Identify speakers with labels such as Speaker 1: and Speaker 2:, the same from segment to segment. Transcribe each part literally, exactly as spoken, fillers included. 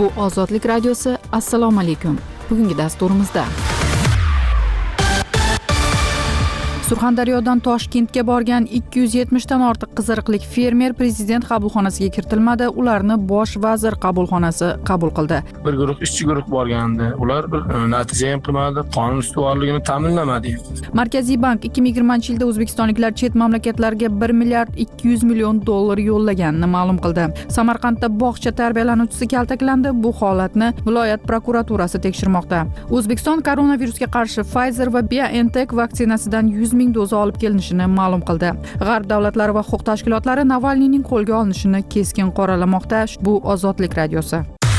Speaker 1: Bu Ozodlik radiosi. Assalomu alaykum. Bugungi dasturimizda Surxondaryodan Toshkentga borgan ikki yuz yetmish dan ortiq qiziriqlik fermer prezident qabulxonasiga kiritilmadi. Ularni bosh vazir qabulxonasi qabul qildi.
Speaker 2: Bir guruh ishchi guruh borgandi. Ular bir natija ham qilmadi, qonun ustuvorligini ta'minlamadi.
Speaker 1: Markaziy bank ikki ming yigirmanchi yilda o'zbekistonliklar chet mamlakatlarga bir milliard ikki yuz million dollar yo'llaganini ma'lum qildi. Samarqandda bog'cha tarbiyalanuvchisi kaltaklandi. Bu holatni viloyat prokuraturasi tekshirmoqda. O'zbekiston koronavirusga qarshi Pfizer va BioNTech vaksinasidan yuz ming doza olib kelinishini ma'lum qildi. G'arb davlatlari va huquq tashkilotlari Navalniyning qo'lga olinishini keskin qoralamoqda. Bu Ozodlik radiosi.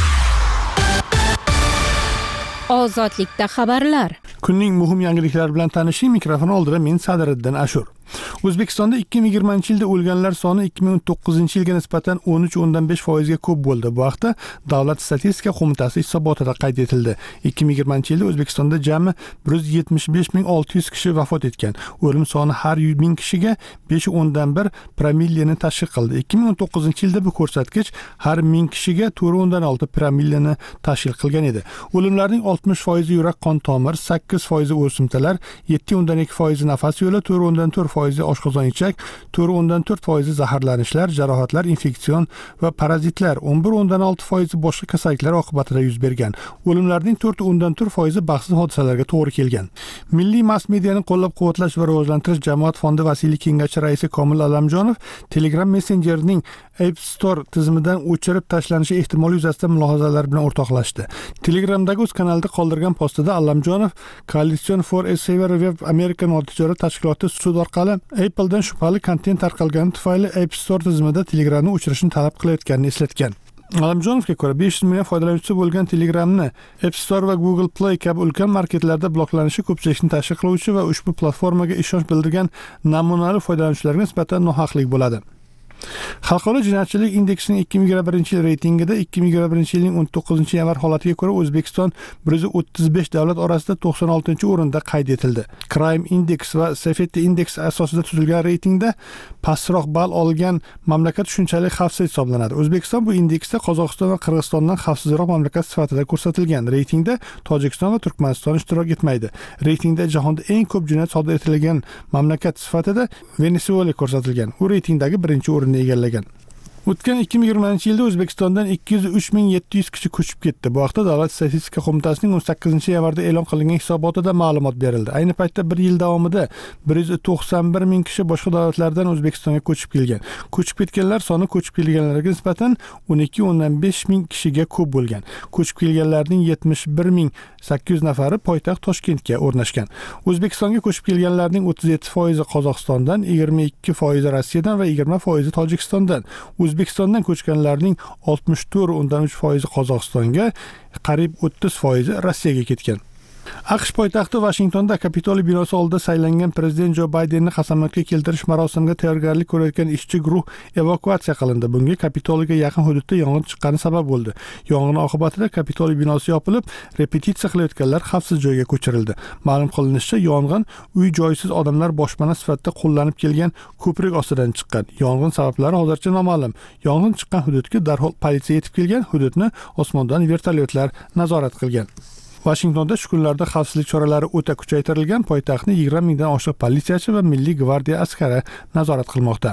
Speaker 1: Ozodlikda xabarlar.
Speaker 3: Kunning muhim yangiliklari bilan tanishing. Mikrofon oldida men Sadiriddin Ashur. O'zbekistonda ikki ming yigirmanchi yilda o'lganlar soni ikki ming o'n to'qqizinchi yilga nisbatan o'n uch o'ndan besh foiz ga ko'p bo'ldi. Bu haqda Davlat statistika qo'mitasi hisobotida qayd etildi. ikki ming yigirmanchi yilda O'zbekistonda jami bir yuz yetmish besh ming olti yuz kishi vafot etgan. O'lim soni har ming kishiga besh o'ndan bir promilleni tashkil qildi. ikki ming o'n to'qqizinchi yilda bu ko'rsatkich har ming kishiga to'rt o'ndan olti promilleni tashkil qilgan edi. O'limlarning oltmish foizi yurak qon tomir, sakkiz foizi o'simtalar, yetti o'ndan ikki foizi nafas yo'li, to'rt o'ndan to'rt foizi oshqozon ichak, to'rt o'ndan to'rt foizi zaharlanishlar, jarohatlar, infeksion va parazitlar, o'n bir o'ndan olti foizi boshqa kasalliklar oqibatida yuz bergan. O'limlarning to'rt o'ndan to'rt foizi baxtsiz hodisalarga to'g'ri kelgan. Milliy mass mediani qo'llab-quvvatlash va rivojlantirish jamoat fondi vasiylik kengashi raisi Komil Allamjonov Telegram Messenger'ning App Store tizimidan o'chirib tashlanishi ehtimoli yuzasidan mulohazalar bilan o'rtoqlashdi. Telegramdagi o'z kanalida qoldirgan postida Allamjonov Coalition for a Safer Web Amerika notijorat tashkiloti sud orqali Apple'dan shubhali kontent tarqalgani tufayli App Store tizimida Telegramni o'chirishni talab qilayotganini eslatgan. Allamjonovga ko'ra besh yuz million foydalanuvchisi bo'lgan Telegramni App Store va Google Play kabi ulkan marketlarda bloklanishi ko'pchilikni tashkil qiluvchi va ushbu platformaga ishonch bildirgan namunali foydalanuvchilarga nisbatan nohaqlik bo'ladi. Xalqaro jinoyatchilik indeksining ikki ming yigirma birinchi yil reytingida ikki ming yigirma birinchi yilning o'n to'qqizinchi yanvar holatiga ko'ra O'zbekiston bir yuz o'ttiz besh davlat orasida to'qson oltinchi o'rinda qayd etildi. Crime Index va Safety Index asosida tuzilgan reytingda pastroq ball olgan mamlakat shunchalik xavfsiz hisoblanadi. O'zbekiston bu indeksda Qozog'iston va Qirg'izistondan xavfsizroq mamlakat sifatida ko'rsatilgan. Reytingda Tojikiston va Turkmaniston ishtirok etmaydi. Reytingda jahonda eng ko'p jinoyat sodir etilgan mamlakat sifatida Venesuela ko'rsatilgan. U reytingdagi birinchi o'rinni egallagan. O'tgan ikki ming yigirmanchi yilda O'zbekistondan ikki yuz uch ming yetti yuz kishi ko'chib ketdi. Bu haqda Davlat statistika qo'mitasining o'n sakkizinchi yanvarda e'lon qilingan hisobotida ma'lumot berildi. Ayni paytda bir yil davomida bir yuz to'qson bir ming kishi boshqa davlatlardan O'zbekistonga ko'chib kelgan. Ko'chib ketganlar soni ko'chib kelganlarga nisbatan o'n ikki o'ndan besh ming kishiga ko'p bo'lgan. Ko'chib kelganlarning yetmish bir ming sakkiz yuz nafari poytaxt Toshkentga o'rnashgan. O'zbekistonga ko'chib kelganlarning o'ttiz yetti foizi Qozog'istondan, yigirma ikki foizi Rossiyadan va yigirma foizi Tojikistondan. O'zbekistondan ko'chganlarning oltmish to'rt o'ndan uch foizi Qozog'istonga, qariyb o'ttiz foizi Rossiyaga ketgan. AQSh poytaxti Washingtonda Kapitoliy binosi oldida saylangan prezident Jo Baydenni qasamyodga keltirish marosimiga tayyorgarlik ko'rayotgan ishchi guruh evakuatsiya qilindi. Bunga Kapitoliyga yaqin hududda yong'in chiqqani sabab bo'ldi. Yong'in oqibatida Kapitoliy binosi yopilib, repetitsiya qilayotganlar xavfsiz joyga ko'chirildi. Ma'lum qilinishicha, yong'in uy-joysiz odamlar boshpana sifatida qo'llanib kelgan ko'prik ostidan chiqqan. Yong'in sabablari hozircha noma'lum. Yong'in chiqqan hududga darhol politsiya yetib kelgan, hududni osmondan vertolyotlar nazorat qilgan. Washingtonda shu kunlarda xavfsizlik choralari o'ta kuchaytirilgan. Poytaxtni yigirma mingdan oshiq politsiyachi va Milliy gvardiya askari nazorat qilmoqda.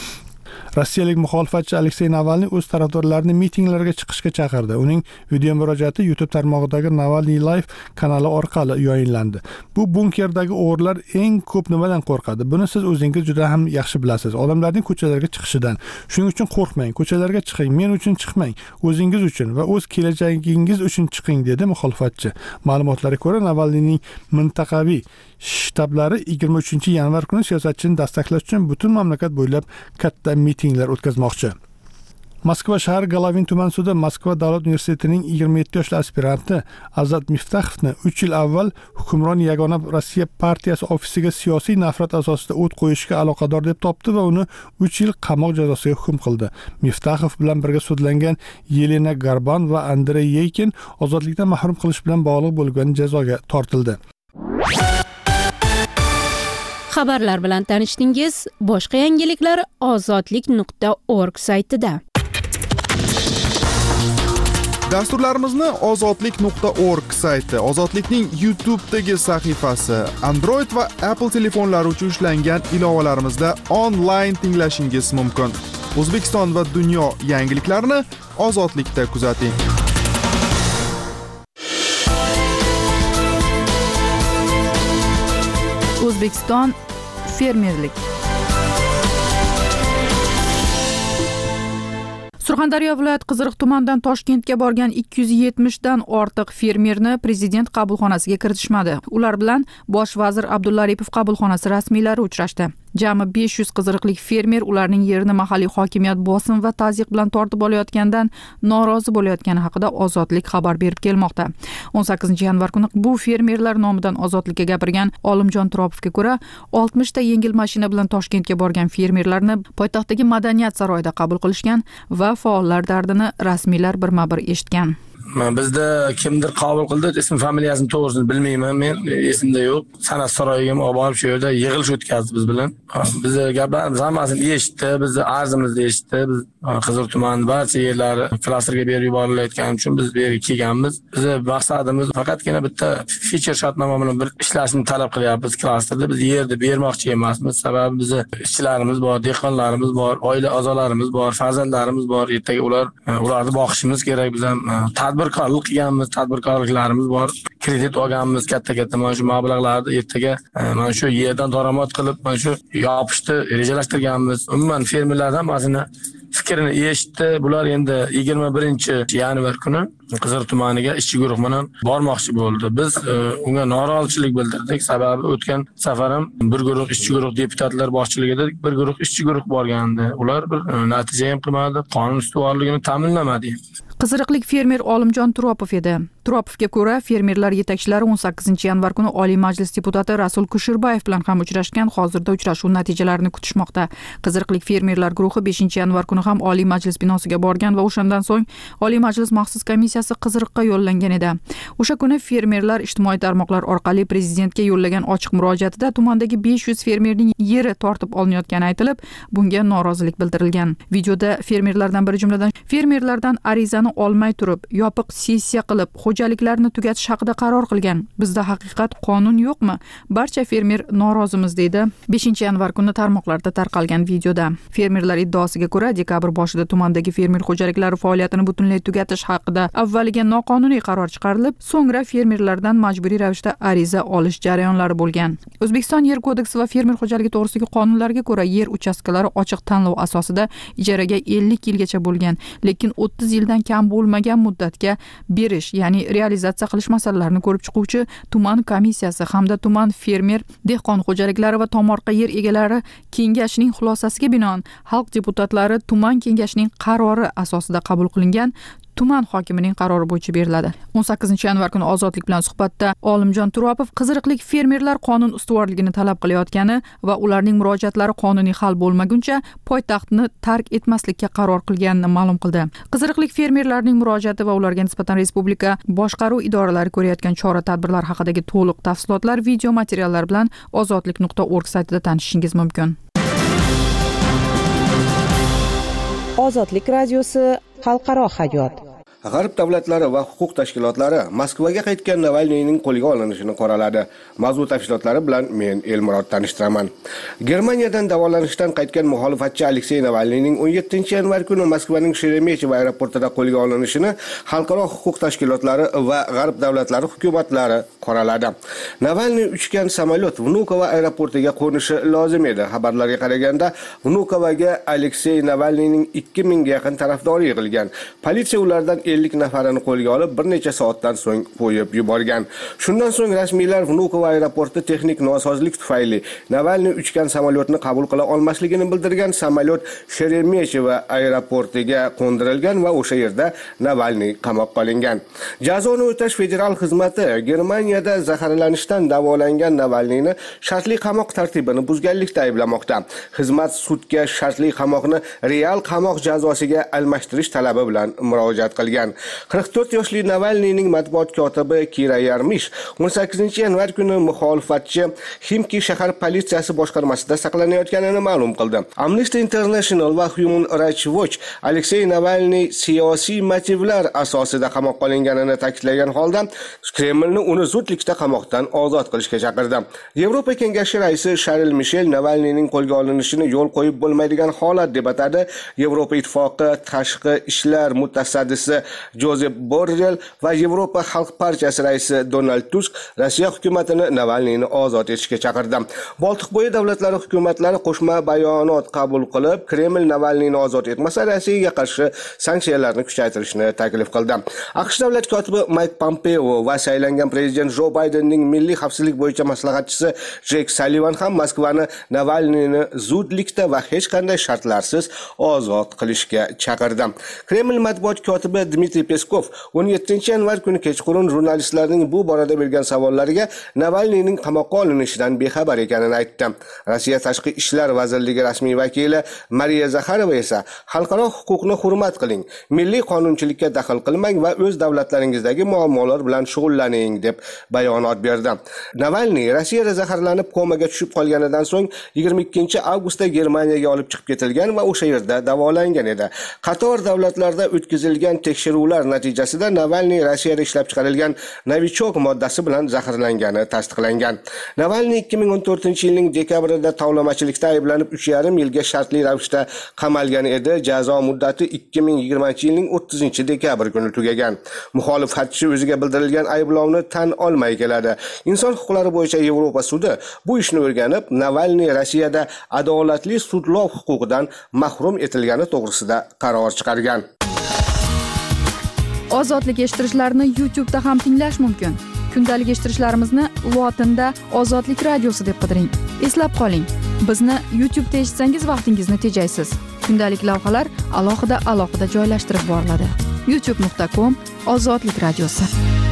Speaker 3: Rossiyalik muxolifatchi Aleksey Navalniy o'z tarafdorlarini mitinglarga chiqishga chaqirdi. Uning video murojaati YouTube tarmog'idagi Navalniy Live kanali orqali yayinlandi. Bu bunkerdagi o'g'rilar eng ko'p nimadan qo'rqadi? Buni siz o'zingiz juda ham yaxshi bilasiz. Odamlarning ko'chalarga chiqishidan. Shuning uchun qo'rqmang, ko'chalarga chiqing, men uchun chiqmang, o'zingiz uchun va o'z kelajagingiz uchun chiqing, dedi muxolifatchi. Ma'lumotlarga ko'ra, Navalniyning mintaqaviy shtablari yigirma uchinchi yanvar kuni siyosatchini dastaqlash uchun butun mamlakat bo'ylab katta mitinglar o'tkazmoqchi. Moskva shahar Golovin tuman sudi Moskva davlat universitetining yigirma yetti yoshli aspiranti Azat Miftaxovni uch yil avval hukmron Yagona Rossiya partiyasi ofisiga siyosiy nafrat asosida o't qo'yishga aloqador deb topdi va uni uch yil qamoq jazosiga hukm qildi. Miftaxov bilan birga sudlangan Yelena Garban va Andrey Yeykin ozodlikdan mahrum qilish bilan bog'liq bo'lgan jazoga tortildi.
Speaker 4: Xabarlar bilan tanishdingiz. Boshqa yangiliklar ozodlik nuqta org saytida.
Speaker 5: Dasturlarimizni ozodlik nuqta org sayti, Ozodlikning YouTube'dagi sahifasi, Android va Apple telefonlari uchun ishlangan ilovalarimizda onlayn tinglashingiz mumkin. O'zbekiston va dunyo yangiliklarini Ozodlikda kuzating.
Speaker 1: O'zbekiston fermerlik. Surxondaryo viloyat Qiziriq tumanidan Toshkentga borgan ikki yuz yetmish dan ortiq fermerni prezident qabulxonasiga kiritishmadi. Ular bilan bosh vazir Abdulla Aripov qabulxonasi rasmiylari uchrashdi. Jami besh yuz qiziriqlik fermer ularning yerini mahalliy hokimiyat bosim va tazyiq bilan tortib olayotgandan norozi bo'layotgani haqida Ozodlik xabar berib kelmoqda. o'n sakkizinchi yanvar kuni bu fermerlar nomidan Ozodlikka gapirgan Olimjon Turopovga ko'ra, oltmish ta yengil mashina bilan Toshkentga borgan fermerlarni poytaxtdagi Madaniyat saroyida qabul qilishgan va faollar dardini rasmiylar birma-bir eshitgan.
Speaker 2: Bizda kimdir qabul qildi, ism familiyasini to'g'risini bilmayman, men esimda yo'q. San'at saroyiga olib borib shu yerda yig'ilish o'tkazdi biz bilan. Biz gaplarimiz hammasini eshitdi, bizni arzimizni eshitdi. Biz Qizil tuman barcha yerlari klasterga berib yuborilayotgani uchun biz bu yerga kelganmiz. Bizni maqsadimiz faqatgina bitta feature shartnoma bilan bir ishlashni talab qilyapmiz klasterda. Biz yerni bermoqchi emasmiz. Sababi bizni ishchilarimiz bor, dehqonlarimiz bor, oila a'zolarimiz bor, farzandlarimiz bor. Ertaga ular ularni boqishimiz kerak. Biz ham tadbirkorlik qilganmiz, tadbirkorliklarimiz bor. Kredit olganmiz katta-katta mana shu mablag'larni ertaga mana shu yerdan daromad qilib, mana shu yopishni rejalashtirganmiz. Umuman fermerlardan hammasini fikrini eshitdi. Bular endi yigirma birinchi yanvar kuni Qiziriq tumaniga ishchi guruh bilan bormoqchi bo'ldi. Biz unga norozichilik bildirdik. Sababi o'tgan safar ham bir guruh ishchi guruh deputatlar boshchiligida bir guruh ishchi guruh borgandi. Ular bir natija ham qilmadi, qonun ustuvorligini ta'minlamadi.
Speaker 1: Qiziriqlik fermer Olimjon Turopov edi. Turopovga ko'ra, fermerlar yetakchilari o'n sakkizinchi yanvar kuni Oliy Majlis deputati Rasul Kushirbayev bilan ham uchrashgan. Hozirda uchrashuv natijalarini kutishmoqda. Qiziriqlik fermerlar guruhi beshinchi yanvar kuni ham Oliy Majlis binosiga borgan va o'shandan so'ng Oliy Majlis maxsus komissiyasi Qiziriqqa yo'llangan edi. O'sha kuni fermerlar ijtimoiy tarmoqlar orqali prezidentga yo'llagan ochiq murojaatida tumandagi besh yuz fermerning yeri tortib olinayotgani aytilib, bunga norozilik bildirilgan. Videoda fermerlardan biri jumladan fermerlardan arizani olmay turib, yopiq sessiya qilib, xo'jaliklarni tugatish haqida qaror qilgan. Bizda haqiqat qonun yo'qmi? Barcha fermer norozimiz deydi beshinchi yanvar kuni tarmoqlarda tarqalgan videoda. Fermerlar iddaosiga ko'ra, dekabr boshida tumandagi fermer xo'jaliklari faoliyatini butunlay tugatish haqida avvaliga noqonuniy qaror chiqarilib, so'ngra fermerlardan majburiy ravishda ariza olish jarayonlari bo'lgan. O'zbekiston Yer kodeksi va fermer xo'jaligi to'g'risidagi qonunlarga ko'ra yer uchastkalari ochiq tanlov asosida ijaraga ellik yilgacha bo'lgan, lekin o'ttiz yildan kam bo'lmagan muddatga berish, ya'ni realizatsiya qilish masalalarini ko'rib chiquvchi tuman komissiyasi hamda tuman fermer dehqon xo'jaliklari va tomorqa yer egalari kengashining xulosasiga binoan xalq deputatlari tuman kengashining qarori asosida qabul qilingan tuman hokimining qarori bo'yicha beriladi. o'n sakkizinchi yanvar kuni Ozodlik bilan suhbatda Olimjon Turopov qiziriqlik fermerlar qonun ustuvorligini talab qilayotgani va ularning murojaatlari qonuniy hal bo'lmaguncha poytaxtni tark etmaslikka qaror qilganini ma'lum qildi. Qiziriqlik fermerlarning murojaati va ularga nisbatan respublika boshqaruv idoralari ko'rayotgan chora-tadbirlar haqidagi to'liq tafsilotlar video materiallar bilan ozodlik nuqta org saytida tanishishingiz mumkin.
Speaker 6: Ozodlik radiosi xalqaro hayot.
Speaker 7: G'arb davlatlari va huquq tashkilotlari Moskvaga qaytgan Navalniyning qo'lga olinishini qoraladi. Mavzu tafsilotlari bilan men Elmurod tanishtiraman. Germaniyadan davolanishdan qaytgan muxolifatchi Aleksey Navalniyning o'n yettinchi yanvar kuni Moskvaning Sheremetyevo aeroportida qo'lga olinishini xalqaro huquq tashkilotlari va G'arb davlatlari hukumatlari qoraladi. Navalniy uchgan samolyot Vnukovo aeroportiga qo'nishi lozim edi. Xabarlarga qaraganda, Vnukovoga Aleksey Navalniyning ikki mingga yaqin tarafdori yig'ilgan. Politsiya ulardan ellik nafarini qo'lga olib, bir necha soatdan so'ng qo'yib yuborgan. Shundan so'ng rasmiylar Vnukovo aeroporti texnik nosozlik tufayli Navalniy uchgan samolyotni qabul qila olmasligini bildirgan. Samolyot Sheremetyevo aeroportiga qo'ndirilgan va o'sha yerda Navalniy qamoqqa olingan. Jazoni o'tash federal xizmati Germaniyada zaharlanishdan davolangan Navalniyni shartli qamoq tartibini buzganlikda ayblamoqda. Xizmat sudga shartli qamoqni real qamoq jazosiga almashtirish talabi bilan murojaat qilgan. qilgan. qirq to'rt yoshli Navalniyning matbuot kotibi Kira Yarmish o'n sakkizinchi yanvar kuni muxolifatchi Ximki shahar politsiyasi boshqarmasida saqlanayotganini ma'lum qildi. Amnesty International va Human Rights Watch Aleksey Navalniy siyosiy motivlar asosida qamoqqa olinganini ta'kidlagan holda Kremlni uni zudlikda qamoqdan ozod qilishga chaqirdi. Yevropa Kengashi raisi Charles Michel Navalniyning qo'lga olinishini yo'l qo'yib bo'lmaydigan holat deb atadi. Yevropa Ittifoqi tashqi ishlar mutasaddisi Josep Borrell va Yevropa Xalq partiyasi raisi Donald Tusk Rossiya hukumatini Navalniyni ozod etishga chaqirdi. Boltiqbo'yi davlatlari hukumatlari qo'shma bayonot qabul qilib, Kreml Navalniyni ozod etmasa Rossiyaga qarshi sanksiyalarni kuchaytirishni taklif qildi. AQSh davlat kotibi Mike Pompeo va saylangan prezident Jo Baydenning milliy xavfsizlik bo'yicha maslahatchisi Jek Sullivan ham Moskvani Navalniyni zudlikda va hech qanday shartlarsiz ozod qilishga chaqirdi. Kreml matbuot kotibi Dmitriy Peskov o'n yettinchi yanvar kuni kechqurun jurnalistlarning bu borada bergan savollariga Navalniyning qamoqqa olinishidan bexabar ekanini aytdi. Rossiya tashqi ishlar vazirligi rasmiy vakili Mariya Zakharova esa xalqaro huquqni hurmat qiling, milliy qonunchilikka daxl qilmang va o'z davlatlaringizdagi muammolar bilan shug'ullaning deb bayonot berdi. Navalniy Rossiyada zaharlanib komaga tushib qolganidan so'ng yigirma ikkinchi avgustda Germaniyaga olib chiqib ketilgan va o'sha yerda davolangan edi. Qator davlatlarda o'tkazilgan tekshiruvlar natijasida Navalniy Rossiyada ishlab chiqarilgan Novichok moddasi bilan zaharlangani tasdiqlangan. Navalniy ikki ming o'n to'rtinchi yilning dekabrida tovlamachilikda ayblanib uch yarim yilga shartli ravishda qamalgan edi. Jazo muddati ikki ming yigirmanchi yilning o'ttizinchi dekabr kuni tugagan. Muxolifatchi o'ziga bildirilgan ayblovni tan olmay keladi. Inson huquqlari bo'yicha Yevropa sudi bu ishni o'rganib, Navalniy Rossiyada adolatli sudlov huquqidan mahrum etilgani to'g'risida qaror chiqargan.
Speaker 1: Ozodlik eshittirishlarni YouTube da ham tinglash mumkin. Kundalik eshittirishlarimizni lotinda Ozodlik radiosi deb qidiring. Eslab qoling, bizni YouTube da eshitsangiz vaqtingizni tejaysiz. Kundalik lavhalar alohida alohida joylashtirib boriladi. youtube nuqta com Ozodlik radiosi.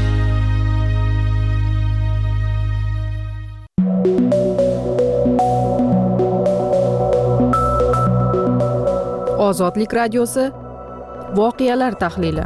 Speaker 1: Ozodlik radiosi voqealar tahlili.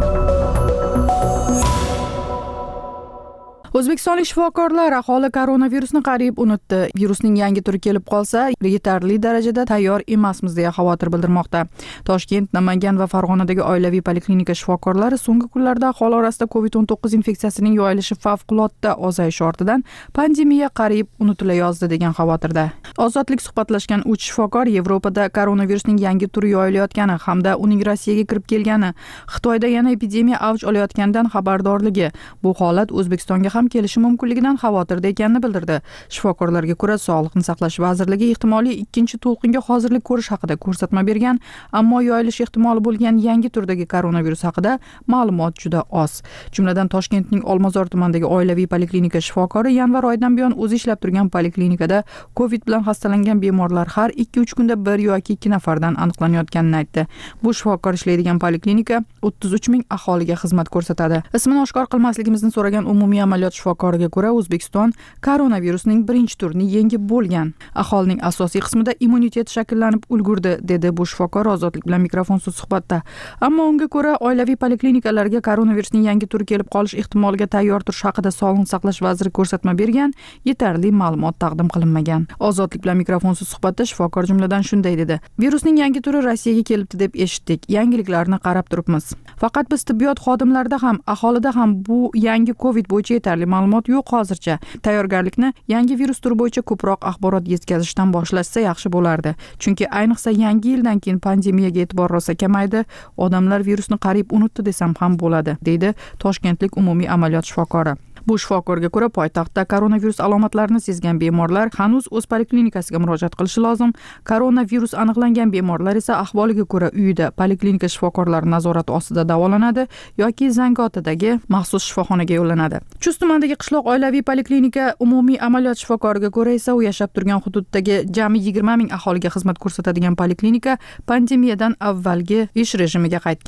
Speaker 1: O'zbekistonlik shifokorlar aholi koronavirusni qariyb unutdi. Virusning yangi turi kelib qolsa, yetarli darajada tayyor emasmiz deya xavotir bildirmoqda. Toshkent, Namangan va Farg'onadagi oilaviy poliklinika shifokorlari so'nggi kunlarda aholi orasida covid o'n to'qqiz infeksiyasining yoyilishi favqulodda ozayishi ortidan pandemiya qariyb unutilayozdi degan xavotirda. Ozodlik suhbatlashgan uch shifokor Yevropada koronavirusning yangi turi yoyilayotgani hamda uning Rossiyaga kirib kelgani, Xitoyda yana epidemiya avj olayotganidan xabardorligi, bu holat O'zbekistonga ham kelishi mumkinligidan xavotirda ekanini bildirdi. Shifokorlarga ko'ra, Sog'liqni saqlash vazirligi ehtimoliy ikkinchi to'lqinga hozirlik ko'rish haqida ko'rsatma bergan, ammo yoyilish ehtimoli bo'lgan yangi turdagi koronavirus haqida ma'lumot juda oz. Jumladan Toshkentning Olmazor tumanidagi oilaviy poliklinika shifokori yanvar oyidan buyon o'zi ishlab turgan poliklinikada COVID bilan xastalangan bemorlar har ikki uch kunda bir yoki ikki nafardan aniqlanayotganini aytdi. Bu shifokor ishlaydigan poliklinika o'ttiz uch ming aholiga xizmat ko'rsatadi. Ismini oshkor qilmasligimizni so'ragan umumiy amaliyot shifokoriga ko'ra, O'zbekiston koronavirusning birinchi turini yengib bo'lgan. Aholining asosiy qismida immunitet shakllanib ulgurdi, dedi bu shifokor Ozodlik bilan mikrofonsiz suhbatda. Ammo unga ko'ra, oilaviy poliklinikalarga koronavirusning yangi turi kelib qolish ehtimoliga tayyor turish haqida Sog'liqni saqlash vaziri ko'rsatma bergan, yetarli ma'lumot taqdim qilinmagan. Ozodlik bilan mikrofonsiz suhbatda shifokor jumladan shunday dedi: Virusning yangi turi Rossiyaga kelibdi deb eshitdik. Yangiliklarni qarab turibmiz. Faqat biz tibbiyot xodimlarida ham, aholida ham bu yangi COVID bo'yicha yetarli ma'lumot yo'q hozircha. Tayyorgarlikni yangi virus turi bo'yicha ko'proq axborot yetkazishdan boshlashsa yaxshi bo'lardi. Chunki ayniqsa yangi yildan keyin pandemiyaga e'tibor rosa kamaydi, odamlar virusni qariyb unutdi desam ham bo'ladi, deydi Toshkentlik umumiy amaliyot shifokori. Bu shifokorga ko'ra, poytaxtda koronavirus alomatlarini sezgan bemorlar hanuz o'z poliklinikasiga murojaat qilishi lozim. Koronavirus aniqlangan bemorlar esa ahvoliga ko'ra uyida poliklinika shifokorlari nazorati ostida davolanadi yoki Zangiotadagi maxsus shifoxonaga yo'llanadi. Chust tumanidagi qishloq oilaviy poliklinika umumiy amaliyot shifokoriga ko'ra esa u yashab turgan hududdagi jami yigirma ming aholiga xizmat ko'rsatadigan poliklinika pandemiyadan avvalgi ish rejimiga qaytgan.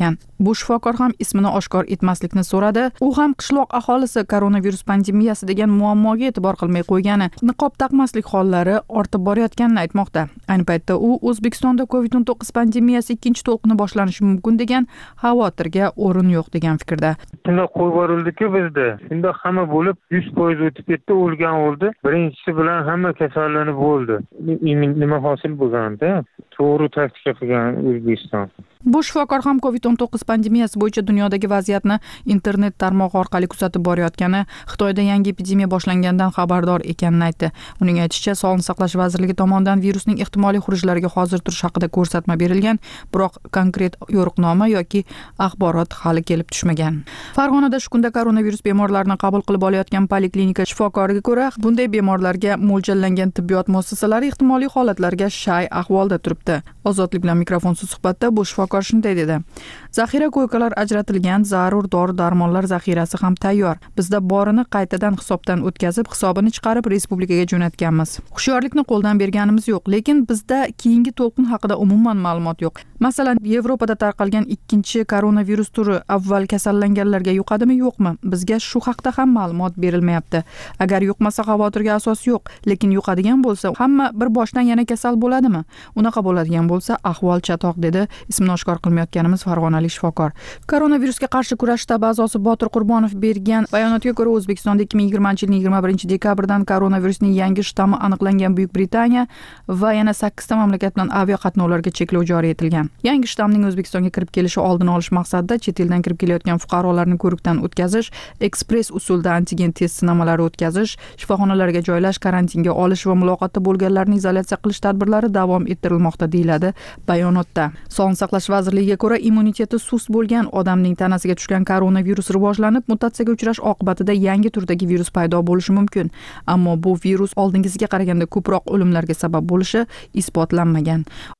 Speaker 1: Bu shifokor ham ismini oshkor etmaslikni so'radi. U ham qishloq aholisi koronavirus pandemiyasi degan muammoga e'tibor qilmay qo'ygani, niqob taqmaslik hollari ortib borayotganini aytmoqda. Ayni paytda u O'zbekistonda covid o'n to'qqiz pandemiyasi ikkinchi to'lqini boshlanishi mumkin degan xavotirga o'rin yo'q degan fikrda.
Speaker 8: Shunda qo'yib yuborildi-ku bizda. Shunda hamma bo'lib yuz foiz o'tib ketdi, o'lgan oldi. Birinchisi bilan hamma kasallanib bo'ldi. Nima hosil bo'lganda? To'g'ri taktika qilgan O'zbekiston.
Speaker 1: Bu shifokor ham covid o'n to'qqiz pandemiyasi bo'yicha dunyodagi vaziyatni internet tarmog'i orqali kuzatib borayotgani, Xitoyda yangi epidemiya boshlangandan xabardor ekanini aytdi. Uning aytishicha, Sog'liqni saqlash vazirligi tomonidan virusning ehtimoliy xurujlariga hozir turish haqida ko'rsatma berilgan, biroq konkret yo'riqnoma yoki axborot hali kelib tushmagan. Farg'onada shu kunda koronavirus bemorlarini qabul qilib olayotgan poliklinika shifokoriga ko'ra, bunday bemorlarga mo'ljallangan tibbiyot muassasalari ehtimoliy holatlarga shay ahvolda turibdi. Ozodlik bilan mikrofonsiz suhbatda bu shifokor shunday dedi: zaxira ko'ykalar ajratilgan, zarur dori-darmonlar zaxirasi ham tayyor. Bizda borini qaytadan hisobdan o'tkazib, hisobini chiqarib respublikaga jo'natganmiz. Hushyorlikni qo'ldan berganimiz yo'q, lekin bizda keyingi to'lqin haqida umuman ma'lumot yo'q. Masalan, Yevropada tarqalgan ikkinchi koronavirus turi avval kasallanganlarga yuqadimi, yo'qmi? Bizga shu haqda ham ma'lumot berilmayapti. Agar yuqmasa xavotirga asos yo'q, lekin yuqadigan bo'lsa, hamma bir boshdan yana kasal bo'ladimi? Unaqa bo'ladigan bo'lsa, ahvol chatoq, dedi ismini oshkor qilmayotganimiz farg'onalik shifokor. Koronavirusga qarshi kurash shtabi a'zosi Botir Qurbonov bergan bayonotga ko'ra, O'zbekistonda ikki ming yigirmanchi yilning yigirma birinchi dekabrdan koronavirusning yangi shtammi aniqlangan Buyuk Britaniya va yana sakkizta mamlakat bilan aviaqatnovlarga cheklov joriy etilgan. Yangi shtamning O'zbekistonga kirib kelishi oldini olish maqsadida chet eldan kirib kelayotgan fuqarolarni ko'rikdan o'tkazish, ekspress usulda antigen test sinamalari o'tkazish, shifoxonalarga joylash, karantinga olish va muloqotda bo'lganlarni izolyatsiya qilish tadbirlari davom ettirilmoqda, deyiladi bayonotda. Sog'liqni saqlash vazirligiga ko'ra, immuniteti sust bo'lgan odamning tanasiga tushgan koronavirus rivojlanib, mutatsiyaga uchrash oqibatida yangi turdagi virus paydo bo'lishi mumkin. Ammo bu virus oldingisiga qaraganda ko'proq o'limlarga sabab bo'lishi isbotlanmagan.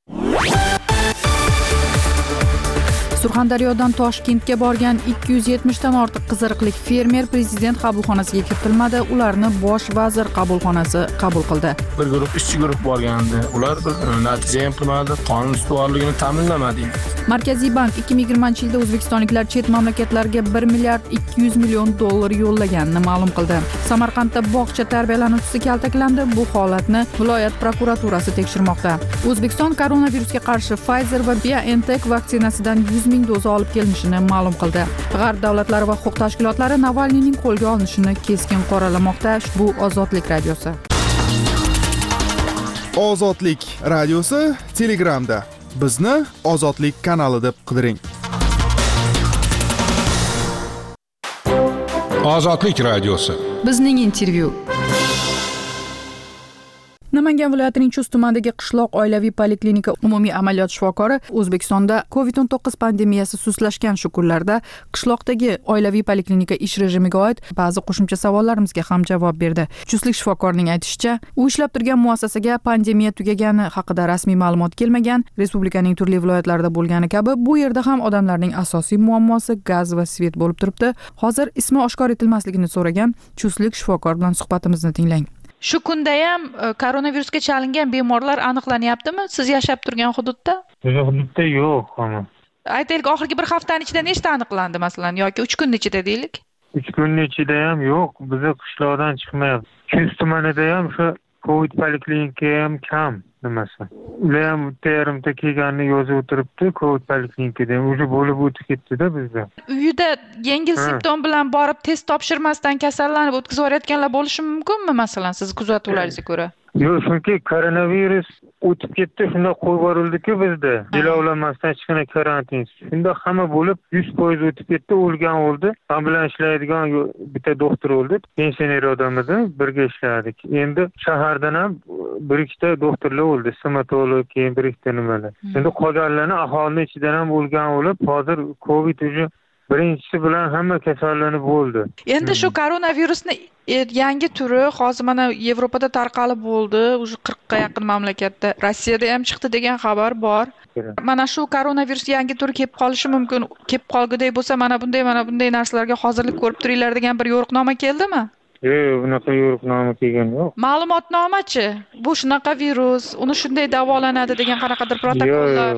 Speaker 1: Surxondaryodan Toshkentga borgan ikki yuz yetmishdan ortiq qiziriqlik fermer prezident qabulxonasiga kiritilmadi. Ularni bosh vazir qabulxonasi qabul qildi.
Speaker 2: Bir guruh ishchi guruh borgandi. Ular bir natija ham qilmadi, qonun ustuvorligini ta'minlamadi.
Speaker 1: Markaziy bank ikki ming yigirmanchi yilda o'zbekistonliklar chet mamlakatlarga bir milliard ikki yuz million dollar yo'llaganini ma'lum qildi. Samarqandda bog'cha tarbiyalanuvchisi kaltaklandi. Bu holatni viloyat prokuraturasi tekshirmoqda. O'zbekiston koronavirusga qarshi Pfizer va BioNTech vaksinasidan yuz ming doza olib kelinishini ma'lum qildi. G'arb davlatlari va huquq tashkilotlari Navalniyning qo'lga olinishini keskin qoralamoqda. Bu Ozodlik radiosi.
Speaker 5: Ozodlik radiosi Telegramda. Bizni Ozodlik kanali deb qidiring.
Speaker 9: Ozodlik radiosi.
Speaker 1: Bizning intervyu. Namangan viloyatining Chust tumanidagi qishloq oilaviy poliklinika umumiy amaliyot shifokori O'zbekistonda covid o'n to'qqiz pandemiyasi sustlashgan shu kunlarda qishloqdagi oilaviy poliklinika ish rejimiga oid ba'zi qo'shimcha savollarimizga ham javob berdi. Chustlik shifokorning aytishicha, u ishlab turgan muassasaga pandemiya tugagani haqida rasmiy ma'lumot kelmagan. Respublikaning turli viloyatlarida bo'lgani kabi bu yerda ham odamlarning asosiy muammosi gaz va svet bo'lib turibdi. Hozir ismi oshkor etilmasligini so'ragan Chustlik shifokor bilan suhbatimizni tinglang.
Speaker 10: Shu kunda ham koronavirusga chalingan bemorlar aniqlanyaptimi siz yashab turgan hududda?
Speaker 8: O'sha hududda yo'q hamma.
Speaker 10: Aytaylik, oxirgi bir haftaning ichida nechta aniqlandi masalan yoki uch kun ichida deylik?
Speaker 8: uch kun ichida ham yo'q, bizni qishloqdan chiqmayapti. Chust tumanida ham shu Covid poliklinika ham kam nimasi. Ular ham terimda kelganini yozib o'tiribdi, Covid poliklinikada ham o'zi bo'lib o'tib ketdi-da bizda.
Speaker 10: Uyida yengil simptom bilan borib test topshirmasdan kasallanib o'tkazib yuborayotganlar bo'lishi mumkinmi masalan siz kuzatuvlaringizga ko'ra?
Speaker 8: Yo'q, chunki koronavirus o'tib ketdi, shunda qo'yib yuborildi-ku bizda. Jilovlamasdan hech qanday karantin. Shunda hamma bo'lib yuz foiz o'tib ketdi, o'lgan oldi. Men bilan ishlaydigan bitta doktor o'ldi. Pensioner odam edi, birga ishladik. Endi shahardan ham bir ikkita doktorlar o'ldi, stomatolog, keyin bir ikkita nimalar. Endi qolganlarni aholining ichidan ham o'lgan olib, hozir Covid uji birinchisi bilan hamma kasallanib bo'ldi.
Speaker 10: Endi shu koronavirusni yangi turi hozir mana Yevropada tarqalib bo'ldi, уже qirqqa yaqin mamlakatda. Rossiyada ham chiqdi degan xabar bor. Mana shu koronavirus yangi turi kelib qolishi mumkin. Kelib qolguday bo'lsa, mana bunday mana bunday narsalarga hozirlik ko'rib turinglar degan bir yo'riqnoma keldimi?
Speaker 8: Yo'q, bunaqa yo'riqnoma kelgan yo'q.
Speaker 10: Ma'lumotnomachi? Bu shunaqa virus, uni shunday davolanadi degan qanaqadir protokollar.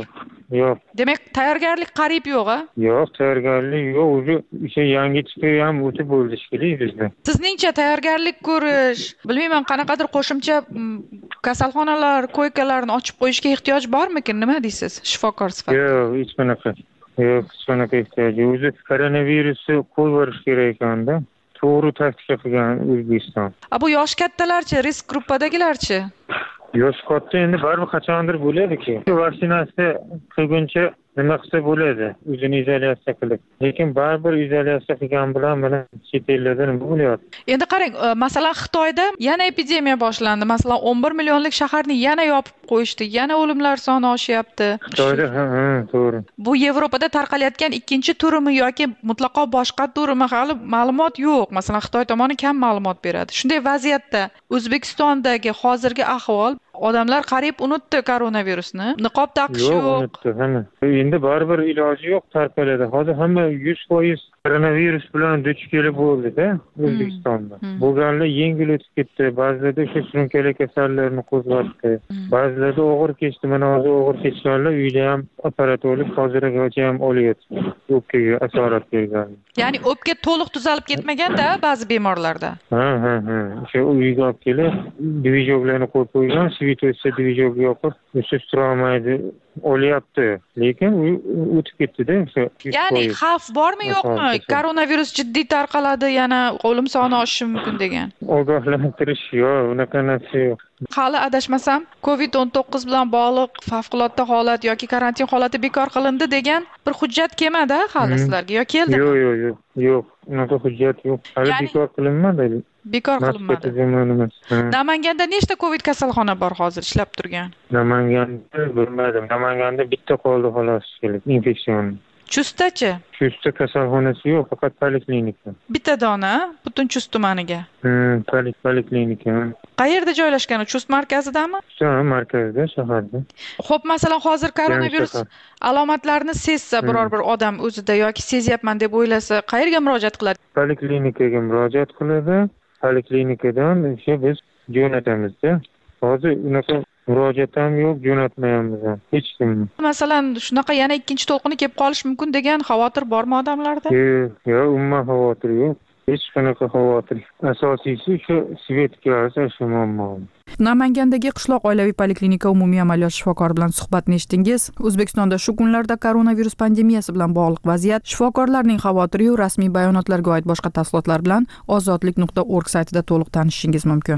Speaker 8: yo'q.
Speaker 10: Demak, tayyorgarlik qariyb yo'q-a?
Speaker 8: Yo'q, tayyorgarlik yo'q. O'zi o'sha yangi chiqib ham o'tib bo'ldi shekilli bizda.
Speaker 10: Sizningcha tayyorgarlik ko'rish, bilmayman, qanaqadir qo'shimcha kasalxonalar, koykalarni ochib qo'yishga ehtiyoj bormikin? Nima deysiz, shifokor sifatida?
Speaker 8: Yo'q, hech qanaqa. Yo'q, hech qanaqa ehtiyoj. O'zi koronavirusni qo'yib kerak ekanda. To'g'ri taktika qilgan O'zbekiston.
Speaker 10: A bu yosh kattalarchi, risk gruppadagilarchi?
Speaker 8: Yosh katta endi baribir qachondir bo'ladi-ki. Vaksinatsiya qilguncha nima qilsa bo'ladi, o'zini izolyatsiya qilib. Lekin baribir izolyatsiya qilgan bilan mana chet ellarda nima bo'lyapti?
Speaker 10: Endi qarang, masalan, Xitoyda yana epidemiya boshlandi. Masalan, o'n bir millionlik shaharni yana yopib qo'yishdi. Yana o'limlar soni oshyapti.
Speaker 8: Xitoyda, ha, ha, to'g'ri.
Speaker 10: Bu Yevropada tarqalayotgan ikkinchi turimi yoki mutlaqo boshqa turimi hali ma'lumot yo'q. Masalan, Xitoy tomoni kam ma'lumot beradi. Shunday vaziyatda O'zbekistondagi hozirgi ahvol, odamlar qariyb unutdi koronavirusni. Niqob taqish yo'q.
Speaker 8: Yo'q, unutdi, hamma. Endi baribir iloji yo'q tarqaladi. Hozir hamma yuz foiz koronavirus bilan duch kelib bo'ldi-da O'zbekistonda. Bo'lganlar yengil o'tib ketdi, ba'zilarda o'sha surunkali kasallarni qo'zg'atdi. Ba'zilarda og'ir kechdi, mana hozir og'ir kechganlar uyda ham operatorlik hozirgacha ham olyapti. O'pkaga asorat bergan.
Speaker 10: Ya'ni o'pka to'liq tuzalib ketmagan-da ba'zi bemorlarda.
Speaker 8: Ha, ha, ha. O'sha uyga olib kelib, divizorlarni qo'yib qo'ygan, svitoysa divizorga yoqib, o'siz turolmaydi, olyapti. Lekin u o'tib ketdi-da o'sha.
Speaker 10: Ya'ni xavf bormi yo'qmi? Koronavirus jiddiy tarqaladi, yana o'lim soni oshishi mumkin degan.
Speaker 8: Ogohlantirish yo'q, unaqa narsa yo'q.
Speaker 10: Hali adashmasam, covid o'n to'qqiz bilan bog'liq favqulodda holat yoki karantin holati bekor qilindi degan bir hujjat kelmadi hali sizlarga yo keldi?
Speaker 8: Yo'q, yo'q, yo'q. Yo'q, unaqa hujjat yo'q. Hali bekor qilinmadi.
Speaker 10: Bekor qilinmadi. Namanganda nechta covid kasalxona bor hozir ishlab turgan?
Speaker 8: Namanganda bilmadim. Namanganda bitta qoldi xolos, infeksion.
Speaker 10: Chustdachi?
Speaker 8: Chustda kasalxonasi yo'q, faqat poliklinika.
Speaker 10: Bitta dona butun Chust tumaniga.
Speaker 8: Hmm, poliklinika.
Speaker 10: Qayerda joylashgan? Chust markazidami?
Speaker 8: Ha, markazda, shaharda.
Speaker 10: Xo'p, masalan, hozir koronavirus alomatlarini sezsa biror bir odam o'zida yoki sezyapman deb o'ylasa, qayerga murojaat qiladi?
Speaker 8: Poliklinikaga murojaat qiladi. Poliklinikadan o'sha biz jo'natamiz-da. Hozir unaqa murojaat ham yo'q, jo'natmayapmiz ham. Hech kim.
Speaker 10: Masalan, shunaqa yana ikkinchi to'lqini kelib qolish mumkin degan xavotir bormi odamlarda?
Speaker 8: Yo'q, yo'q, umuman xavotir yo'q. Hech qanaqa xavotir. Asosiysi shu svetga shu muammo.
Speaker 1: Namangandagi qishloq oilaviy poliklinika umumiy amaliyot shifokori bilan suhbatni eshitdingiz. O'zbekistonda shu kunlarda koronavirus pandemiyasi bilan bog'liq vaziyat, shifokorlarning xavotiri va rasmiy bayonotlarga oid boshqa tafsilotlar bilan ozodlik nuqta org saytida to'liq tanishishingiz mumkin.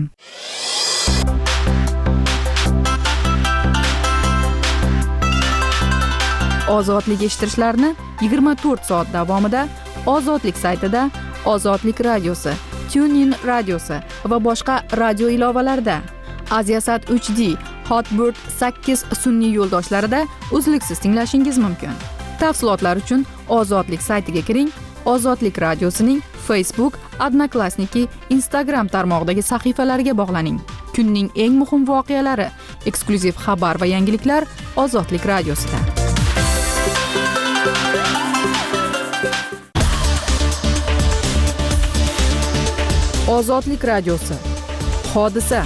Speaker 1: Ozodlik eshittirishlarni yigirma to'rt soat davomida Ozodlik saytida, Ozodlik radiosi, TuneIn radiosi va boshqa radio ilovalarida, Aziasat uch D, Hotbird sakkiz sun'iy yo'ldoshlarida uzluksiz tinglashingiz mumkin. Tafsilotlar uchun Ozodlik saytiga kiring. Ozodlik radiosining Facebook, Odnoklassniki, Instagram tarmog'idagi sahifalariga bog'laning. Kunning eng muhim voqealari, eksklyuziv xabar va yangiliklar Ozodlik radiosida. Ozodlik radiosi. Hodisa.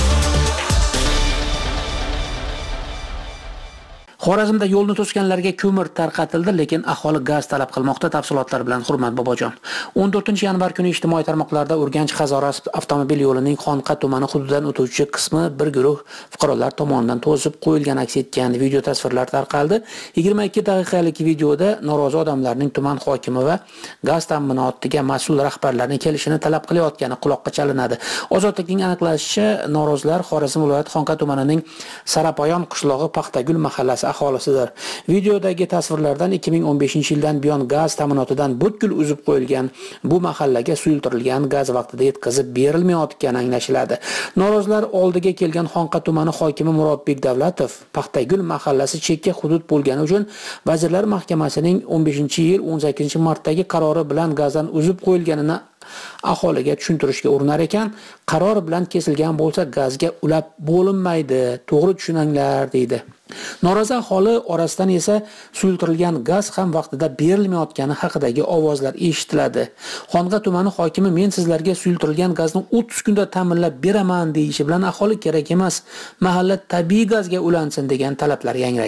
Speaker 9: Xorazmda yo'lni to'sganlarga ko'mir tarqatildi, lekin aholi gaz talab qilmoqda. Tafsilotlar bilan Hurmat Bobojon. o'n to'rtinchi yanvar kuni ijtimoiy tarmoqlarda Urganch-Qazoras avtomobil yo'lining Xonqa tumani hududidan o'tuvchi qismi bir guruh fuqarolar tomonidan to'sib qo'yilgan aks etgan video tasvirlar tarqaldi. yigirma ikki daqiqalik videoda norozi odamlarning tuman hokimi va gaz ta'minotiga mas'ul rahbarlarning kelishini talab qilayotgani quloqqa chalinadi. Ozodlikning aniqlashicha, norozilar Xorazm viloyati Xonqa tumanining Sarapoyon qishlog'i Paxtagul mahallasi aholisidir. Videodagi tasvirlardan ikki ming o'n beshinchi yildan buyon gaz ta'minotidan butkul uzib qo'yilgan bu mahallaga suyultirilgan gaz vaqtida yetkazib berilmayotgani anglashiladi. Norozilar oldiga kelgan Xonqa tumani hokimi Murodbek Davlatov Paxtagul mahallasi chekka hudud bo'lgani uchun Vazirlar Mahkamasining o'n beshinchi yil o'n sakkizinchi martdagi qarori bilan gazdan uzib qo'yilganini aholiga tushuntirishga urinar ekan, qaror bilan kesilgan bo'lsa gazga ulab bo'linmaydi, to'g'ri tushuninglar deydi. Norozi aholi orasidan esa suyultirilgan gaz ham vaqtida berilmayotgani haqidagi ovozlar eshitiladi. Xonqa tumani hokimi men sizlarga suyultirilgan gazni o'ttiz kunda ta'minlab beraman deyishi bilan aholi kerak emas, mahalla tabiiy gazga ulansin degan talablar yangraydi.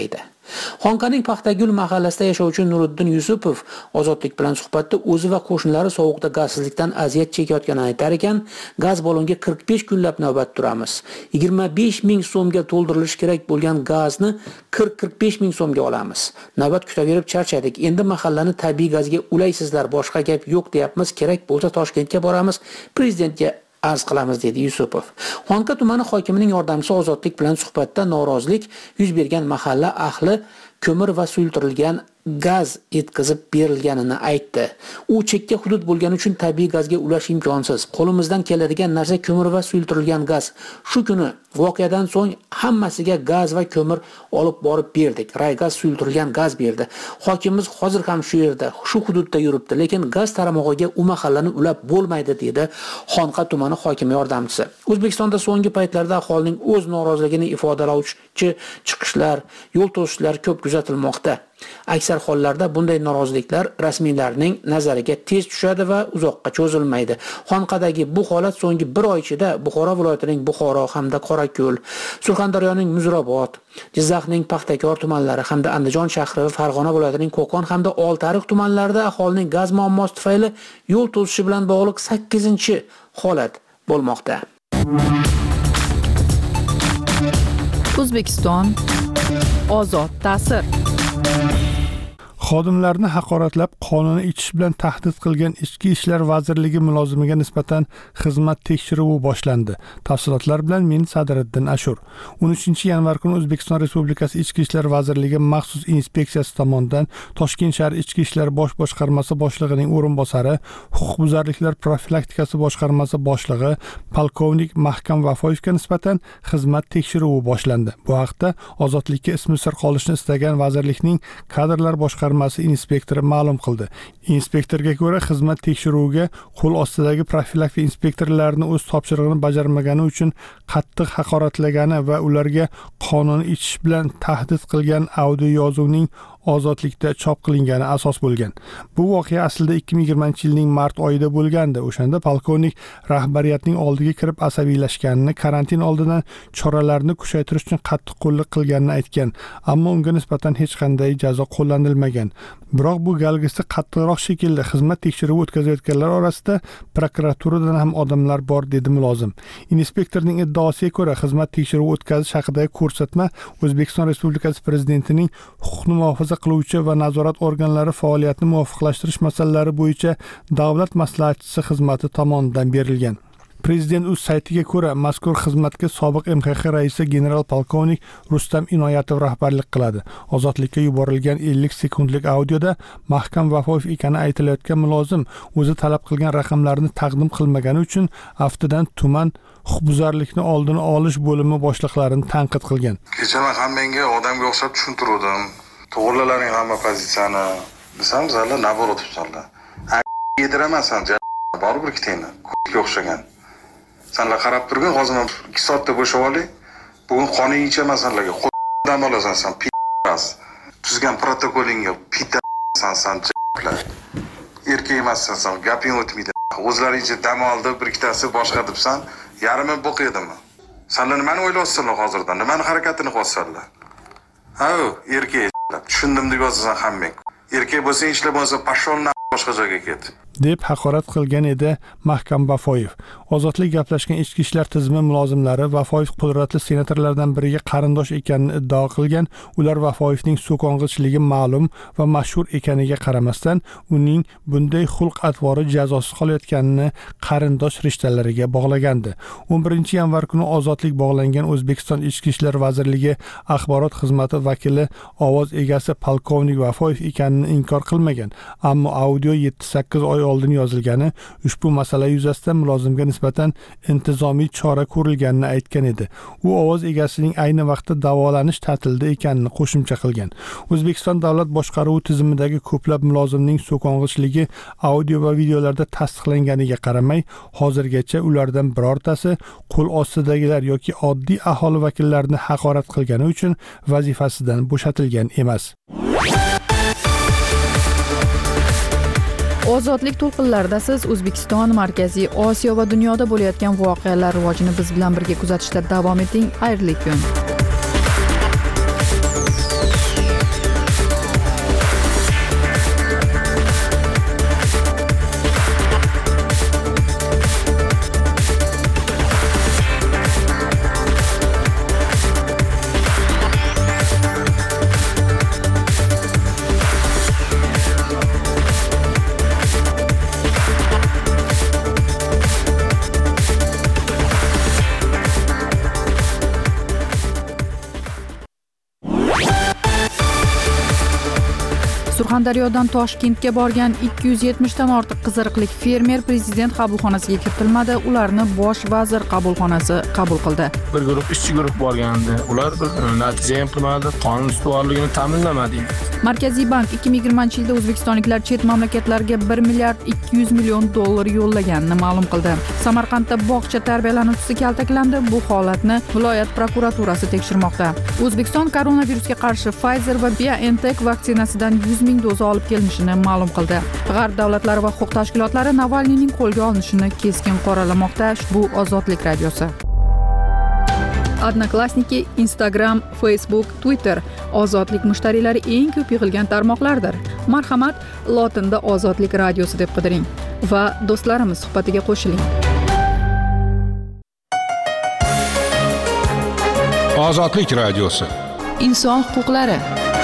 Speaker 9: Xonqaning Paxtagul mahallasida yashovchi Nuriddin Yusupov Ozodlik bilan suhbatda o'zi va qo'shnilari sovuqda gazsizlikdan aziyat chekayotganini aytar ekan, gaz ballonga qirq besh kunlab navbat turamiz. yigirma besh ming so'mga to'ldirilishi kerak bo'lgan gazni qirq qirq besh ming so'mga olamiz. Navbat kutaverib charchadik. Endi mahallani tabiiy gazga ulaysizlar, boshqa gap yo'q deyapmiz. Kerak bo'lsa Toshkentga boramiz, prezidentga arz qilamiz dedi Yusupov. Xonqa tumani hokimining yordamchisi Ozodlik bilan suhbatda norozilik yuz bergan mahalla ahli ko'mir va suyultirilgan gaz yetkazib berilganini aytdi. U chekka hudud bo'lgani uchun tabiiy gazga ulash imkonsiz. Qo'limizdan keladigan narsa ko'mir va suyultirilgan gaz. Shu kuni voqeadan so'ng hammasiga gaz va ko'mir olib borib berdik. Raygaz suyultirilgan gaz berdi. Hokimimiz hozir ham shu yerda, shu hududda yuribdi, lekin gaz taramog'iga u mahallani ulab bo'lmaydi dedi Xonqa tumani hokimi yordamchisi. O'zbekistonda so'nggi paytlarda aholining o'z noroziligini ifodalovchi chiqishlar, yo'l to'sishlar ko'p kuzatilmoqda. Aksar hollarda bunday noroziliklar rasmiylarning nazariga tez tushadi va uzoqqa cho'zilmaydi. Xonqadagi bu holat so'nggi bir oy ichida Buxoro viloyatining Buxoro hamda Qorako'l, Surxondaryoning Muzrabot, Jizzaxning Paxtakor tumanlari hamda Andijon shahri va Farg'ona viloyatining Qo'qon hamda Oltiariq tumanlarida aholining gaz muammosi tufayli yo'l to'sishi bilan bog'liq sakkizinchi holat bo'lmoqda.
Speaker 1: O'zbekiston ozod ta'sir.
Speaker 3: Xodimlarni haqoratlab qonunni ichish bilan tahdid qilgan Ichki ishlar vazirligi mulozimiga nisbatan xizmat tekshiruvi boshlandi. Tafsilotlar bilan men Sadiriddin Ashur. o'n uchinchi yanvar kuni O'zbekiston Respublikasi Ichki ishlar vazirligi maxsus inspeksiyasi tomonidan Toshkent shahar Ichki ishlar bosh boshqarmasi boshlig'ining o'rinbosari, huquqbuzarliklar profilaktikasi boshqarmasi boshlig'i polkovnik Mahkam Vafoyevga nisbatan xizmat tekshiruvi boshlandi. Bu haqda Ozodlikka ismi sir qolishni istagan vazirlikning kadrlar boshqarmasi inspektori ma'lum qildi. Inspektorga ko'ra, xizmat tekshiruviga qo'l ostidagi profilaktika inspektorlarini o'z topshirig'ini bajarmagani uchun qattiq haqoratlagani va ularga qonunni ichish bilan tahdid qilgan audio yozuvning ozodlikda chop qilingani asos bo'lgan. Bu voqea aslida ikki ming yigirmanchi yilning mart oyida bo'lgandi. O'shanda polkovnik rahbariyatning oldiga kirib asabiylashganini, karantin oldidan choralarni kuchaytirish uchun qattiq qo'llik qilganini aytgan, ammo unga nisbatan hech qanday jazo qo'llanilmagan. Biroq bu galgisi qattiqroq shekilda xizmat tekshiruvi o'tkazayotganlar orasida prokuraturadan ham odamlar bor dedi mulozim. Inspektorning iddaosiga ko'ra, xizmat tekshiruvi o'tkazish haqidagi ko'rsatma O'zbekiston Respublikasi prezidentining huquqni muhofaza qiluvchi va nazorat organlari faoliyatini muvofiqlashtirish masalalari bo'yicha davlat maslahatchisi xizmati tomonidan berilgan. Prezident o'z saytiga ko'ra, mazkur xizmatga sobiq M X X raisi general polkovnik Rustam Inoyatov rahbarlik qiladi. Ozodlikka yuborilgan ellik sekundlik audioda Mahkam Vafoyev ekani aytilayotgan mulozim o'zi talab qilgan raqamlarni taqdim qilmagani uchun aftidan tuman huquqbuzarlikni oldini olish bo'limi boshliqlarini tanqid qilgan.
Speaker 11: Kecha men hammangga odamga o'xshab tushuntirdim. To'g'rilaring hamma pozitsiyani. Desam, sizlar naborot tutsanlar. Yediramansan, baribir ikkitangni. Ko'kka o'xshagan. Senlar qarab turgin, hozir men ikki soatda bo'shab olay. Bugun qoning ichaman senlarga. Qo'ldan olasan sen, p***as. Tuzgan protokolingga p***san sen j***lar. Erkak emassan sen, gaping o'tmaydi. O'zlaringcha dam oldi, bir ikkitasi boshqa debsan, yarimi bo'q edimi? Senlar nimani o'ylayapsizlar hozirdan? Nimani harakatini qilyapsizlar? Ha, erkak tushundim deb yozasan hammang. Erkak bo'lsang ishlab bo'lsa, pashol boshqa joyga ket.
Speaker 3: deb haqorat qilgan edi Mahkam Vafoyev. Ozodlik gaplashgan ichki ishlar tizimi mulozimlari Vafoyev qudratli senatorlardan biriga qarindosh ekanini iddao qilgan. Ular Vafoyevning so'kong'ichligi ma'lum va mashhur ekaniga qaramasdan, uning bunday xulq-atvori jazosiz qolayotganini qarindosh rishtalariga bog'lagandi. o'n birinchi yanvar kuni Ozodlik bog'langan O'zbekiston Ichki ishlar vazirligi axborot xizmati vakili ovoz egasi polkovnik Vafoyev ekanini inkor qilmagan, ammo audio yetti sakkiz oy oldin yozilgani, ushbu masala yuzasidan mulozimga nisbatan intizomiy chora ko'rilganini aytgan edi. U ovoz egasining ayni vaqtda davolanish ta'tilida ekanini qo'shimcha qilgan. O'zbekiston davlat boshqaruvi tizimidagi ko'plab mulozimning so'kong'ichligi audio va videolarda tasdiqlanganiga qaramay, hozirgacha ulardan birortasi qo'l ostidagilar yoki oddiy aholi vakillarini haqorat qilgani uchun vazifasidan bo'shatilgan emas.
Speaker 1: Ozodlik to'lqinlarida siz O'zbekiston, Markaziy Osiyo va dunyoda bo'layotgan voqealar rivojini biz bilan birga kuzatishda davom eting. Xayrli kun. Surxondaryodan Toshkentga borgan ikki yuz yetmishdan ortiq qiziriqlik fermer prezident qabulxonasiga kiritilmadi, ularni bosh vazir qabulxonasi qabul qildi.
Speaker 2: Bir guruh ishchi guruh borgandi. Ular bir natija ham qilmadi, qonun ustuvorligini ta'minlamadi.
Speaker 1: Markaziy bank ikki ming yigirmanchi yilda o'zbekistonliklar chet mamlakatlarga bir milliard ikki yuz million dollar yo'llaganini ma'lum qildi. Samarqandda bog'cha tarbiyalanuvchisi kaltaklandi. Bu holatni viloyat prokuraturasi tekshirmoqda. O'zbekiston koronavirusga qarshi Pfizer va BioNTech vaksinasidan yuz ming doza olib kelinishini ma'lum qildi. G'arb davlatlari va huquq tashkilotlari Navalniyning qo'lga olinishini keskin qoralamoqda. Bu Ozodlik radiosi. Odnoklassniki, Instagram, Facebook, Twitter Ozodlik mushtariylari eng ko'p yig'ilgan tarmoqlardir. Marhamat, lotinda Ozodlik radiosi deb qidiring va do'stlarimiz suhbatiga qo'shiling.
Speaker 12: Ozodlik radiosi.
Speaker 1: Inson huquqlari.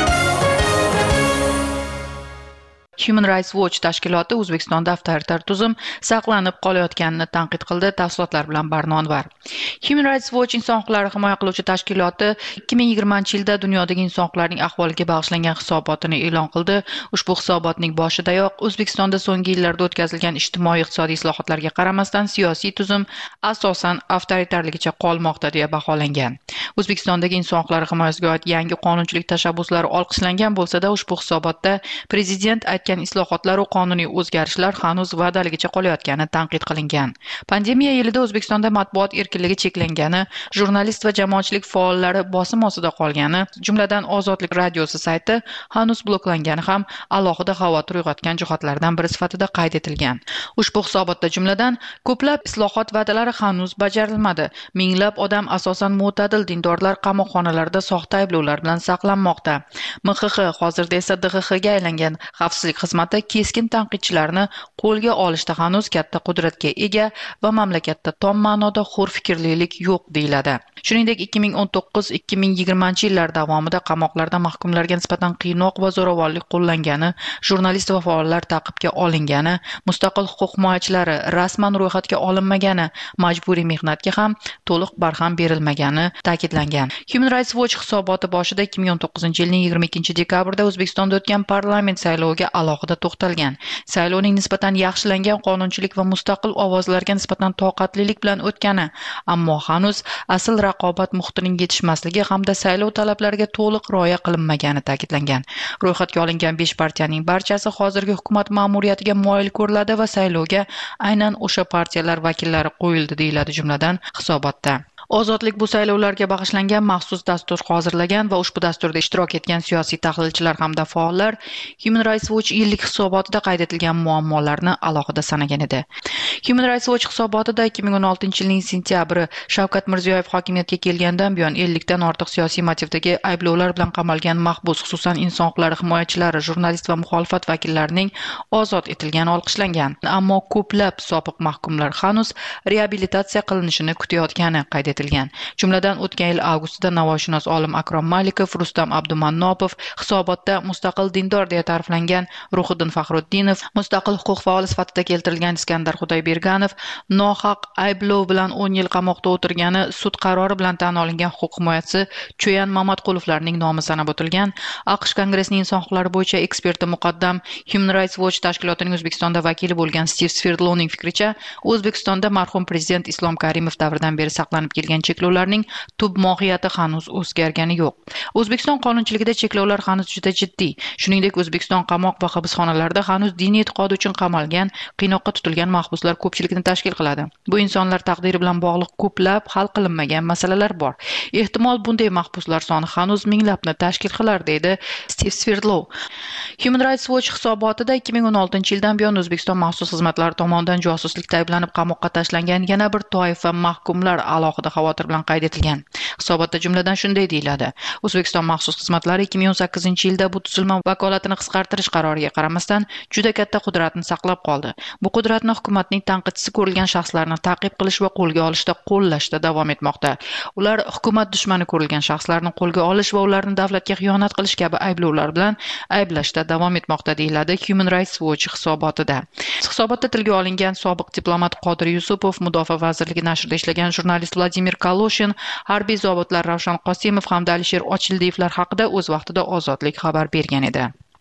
Speaker 1: Human Rights Watch tashkiloti O'zbekistonda avtoritar tuzum saqlanib qolayotganini tanqid qildi. Tafsilotlar bilan Barno Anvar. Human Rights Watch inson huquqlarini himoya qiluvchi tashkiloti ikki ming yigirmanchi yilda dunyodagi inson huquqlarining ahvoliga bag'ishlangan hisobotini e'lon qildi. Ushbu hisobotning boshidayoq O'zbekistonda so'nggi yillarda o'tkazilgan ijtimoiy-iqtisodiy islohotlarga qaramasdan siyosiy tuzum asosan avtoritarligicha qolmoqda deya baholangan. O'zbekistondagi inson huquqlari himoyasiga oid yangi qonunchilik tashabbuslari olqishlangan bo'lsa-da, ushbu hisobotda prezident aytgan islohotlar va qonuniy o'zgarishlar hanuz va'daligicha qolayotgani tanqid qilingan. Pandemiya yilida O'zbekistonda matbuot erkinligi cheklangani, jurnalist va jamoatchilik faollari bosim ostida qolgani, jumladan Ozodlik radiosi sayti hanuz bloklangani ham alohida xavotir uyg'otgan jihatlardan biri sifatida qayd etilgan. Ushbu hisobotda jumladan ko'plab islohot va'dalari hanuz bajarilmadi. Minglab odam asosan mo'tadil dindorlar qamoqxonalarda soxta ayblovlar bilan saqlanmoqda. M X X hozirda esa D X X ga aylangan xavfsizlik xizmati keskin tanqidchilarni qo'lga olishda hanuz katta qudratga ega va mamlakatda tom ma'noda hur fikrlilik yo'q deyiladi. Shuningdek, ikki ming o'n to'qqiz ikki ming yigirmanchi yillar davomida qamoqlarda mahkumlarga nisbatan qiynoq va zo'ravonlik qo'llangani, jurnalist va faollar ta'qibga olingani, mustaqil huquq himoyachilari rasman ro'yxatga olinmagani, majburiy mehnatga ham to'liq barham berilmagani ta'kidlangan. Human Rights Watch hisoboti boshida ikki ming o'n to'qqizinchi yilning yigirma ikkinchi dekabrda O'zbekistonda o'tgan parlament sayloviga alohida to'xtalgan. Saylovning nisbatan yaxshilangan qonunchilik va mustaqil ovozlarga nisbatan toqatlilik bilan o'tgani, ammo hanuz asl raqobat muhitining yetishmasligi hamda saylov talablariga to'liq rioya qilinmagani ta'kidlangan. Ro'yxatga olingan besh partiyaning barchasi hozirgi hukumat ma'muriyatiga moyil ko'riladi va saylovga aynan o'sha partiyalar vakillari qo'yildi deyiladi jumladan hisobotda. Ozodlik bu saylovlarga bag'ishlangan maxsus dastur hozirlagan va ushbu dasturda ishtirok etgan siyosiy tahlilchilar hamda faollar Human Rights Watch yillik hisobotida qayd etilgan muammolarni alohida sanagan edi. Human Rights Watch hisobotida ikki ming o'n oltinchi yilning sentyabri Shavkat Mirziyoyev hokimiyatga kelgandan buyon ellikdan ortiq siyosiy motivdagi ayblovlar bilan qamalgan mahbus, xususan inson huquqlari himoyachilari, jurnalist va muxolifat vakillarining ozod etilgani olqishlangan. Ammo ko'plab sobiq mahkumlar hanuz reabilitatsiya qilinishini kutayotgani qayd etilgan. Jumladan o'tgan yil avgustida navoiyshunos olim Akrom Malikov, Rustam Abdumannopov, hisobotda mustaqil dindor deya ta'riflangan Ruhiddin Faxruddinov, mustaqil huquq faoli sifatida keltirilgan Iskandar Xudoyberganov, nohaq ayblov bilan o'n yil qamoqda o'tirgani sud qarori bilan tan olingan huquq himoyachisi Cho'yan Mamatqulovlarning nomi sanab o'tilgan. AQSh Kongressining inson huquqlari bo'yicha eksperti muqaddam Human Rights Watch tashkilotining O'zbekistonda vakili bo'lgan Steve Sverdlovning fikricha, O'zbekistonda marhum prezident Islom Karimov davridan beri saqlanib kelgan cheklovlarning tub mohiyati hanuz o'zgargani yo'q. O'zbekiston qonunchiligida cheklovlar hanuz juda jiddiy. Shuningdek, O'zbekiston qamoq va hibsxonalarida hanuz diniy e'tiqodi uchun qamalgan, qiynoqqa tutilgan mahbuslar ko'pchilikni tashkil qiladi. Bu insonlar taqdiri bilan bog'liq ko'plab hal qilinmagan masalalar bor. Ehtimol bunday mahbuslar soni hanuz minglabni tashkil qilar, deydi Steve Sverdlov. Human Rights Watch hisobotida ikki ming o'n oltinchi yildan buyon O'zbekiston maxsus xizmatlari tomonidan josuslikda ayblanib qamoqqa tashlangan yana bir toifa mahkumlar alohida xavotir bilan qayd etilgan. Hisobotda jumladan shunday deyiladi. O'zbekiston maxsus xizmatlari ikki ming o'n sakkizinchi yilda bu tuzilma vakolatini qisqartirish qaroriga qaramasdan juda katta qudratni saqlab qoldi. Bu qudratni hukumatning tanqidchisi ko'rilgan shaxslarni ta'qib qilish va qo'lga olishda qo'llashda davom etmoqda. Ular hukumat dushmani ko'rilgan shaxslarni qo'lga olish va ularni davlatga xiyonat qilish kabi ayblovlar bilan ayblashda davom etmoqda, deyiladi Human Rights Watch hisobotida. Hisobotda tilga olingan sobiq diplomat Qodir Yusupov, Mudofaa vazirligi nashrida ishlagan jurnalist Vladimir Kaloshin, harbiy zobitlar Ravshan Qosimov hamda Alisher Ochildiyevlar haqida o'z vaqtida Ozodlik xabar bergan edi.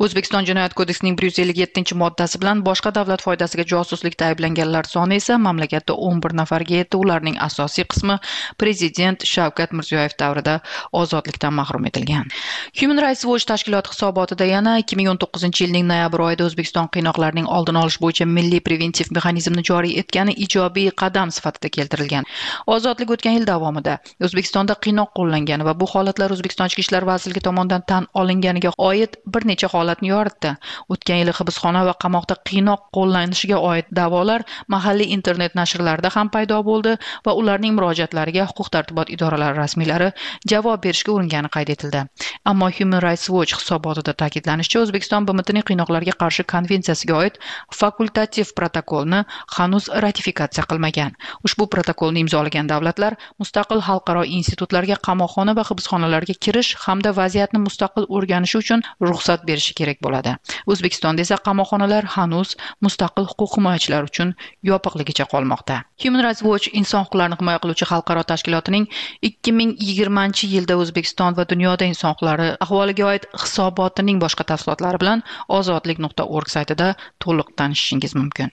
Speaker 10: O'zbekiston Jinoyat kodeksining bir yuz ellik yettinchi moddasi bilan boshqa davlat foydasiga josuslikda ayblanganlar soni esa mamlakatda o'n bir nafarga yetdi. Ularning asosiy qismi prezident Shavkat Mirziyoyev davrida ozodlikdan mahrum etilgan. Human Rights Watch tashkiloti hisobotida yana ikki ming o'n to'qqizinchi yilning noyabr oyida O'zbekiston qiynoqlarning oldini olish bo'yicha milliy preventiv mexanizmni joriy etgani ijobiy qadam sifatida keltirilgan. Ozodlik o'tgan yil davomida O'zbekistonda qiynoq qo'llangan va bu holatlar O'zbekiston Ichki ishlar vazirligi tomonidan tan olinganiga oid bir necha holatni yoritdi. O'tgan yili hibsxona va qamoqda qiynoq qo'llanishiga oid da'volar mahalliy internet nashrlarida ham paydo bo'ldi va ularning murojaatlariga huquq-tartibot idoralari rasmiylari javob berishga uringani qayd etildi. Ammo Human Rights Watch hisobotida ta'kidlanishicha, O'zbekiston B M Tning qiynoqlarga qarshi konvensiyasiga oid fakultativ protokolni hanuz ratifikatsiya qilmagan. Ushbu protokolni imzolagan davlatlar mustaqil xalqaro institutlarga qamoqxona va hibsxonalarga kirish hamda vaziyatni mustaqil o'rganish uchun ruxsat berishi kerak bo'ladi. O'zbekistonda esa qamoqxonalar hanuz mustaqil huquq himoyachilari uchun yopiqligicha qolmoqda. Human Rights Watch inson huquqlarini himoya qiluvchi xalqaro tashkilotining ikki ming yigirmanchi yilda O'zbekiston va dunyoda inson huquqlari ahvoliga oid hisobotining boshqa tafsilotlari bilan ozodlik nuqta org saytida to'liq tanishishingiz mumkin.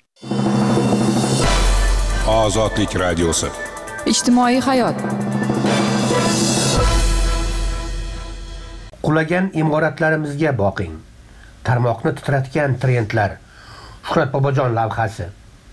Speaker 12: Ozodlik radiosi.
Speaker 1: Ijtimoiy hayot.
Speaker 13: Qulagan imoratlarimizga boqing. Tarmoqni titratgan trendlar. Shuhrat Bobojon lavhasi.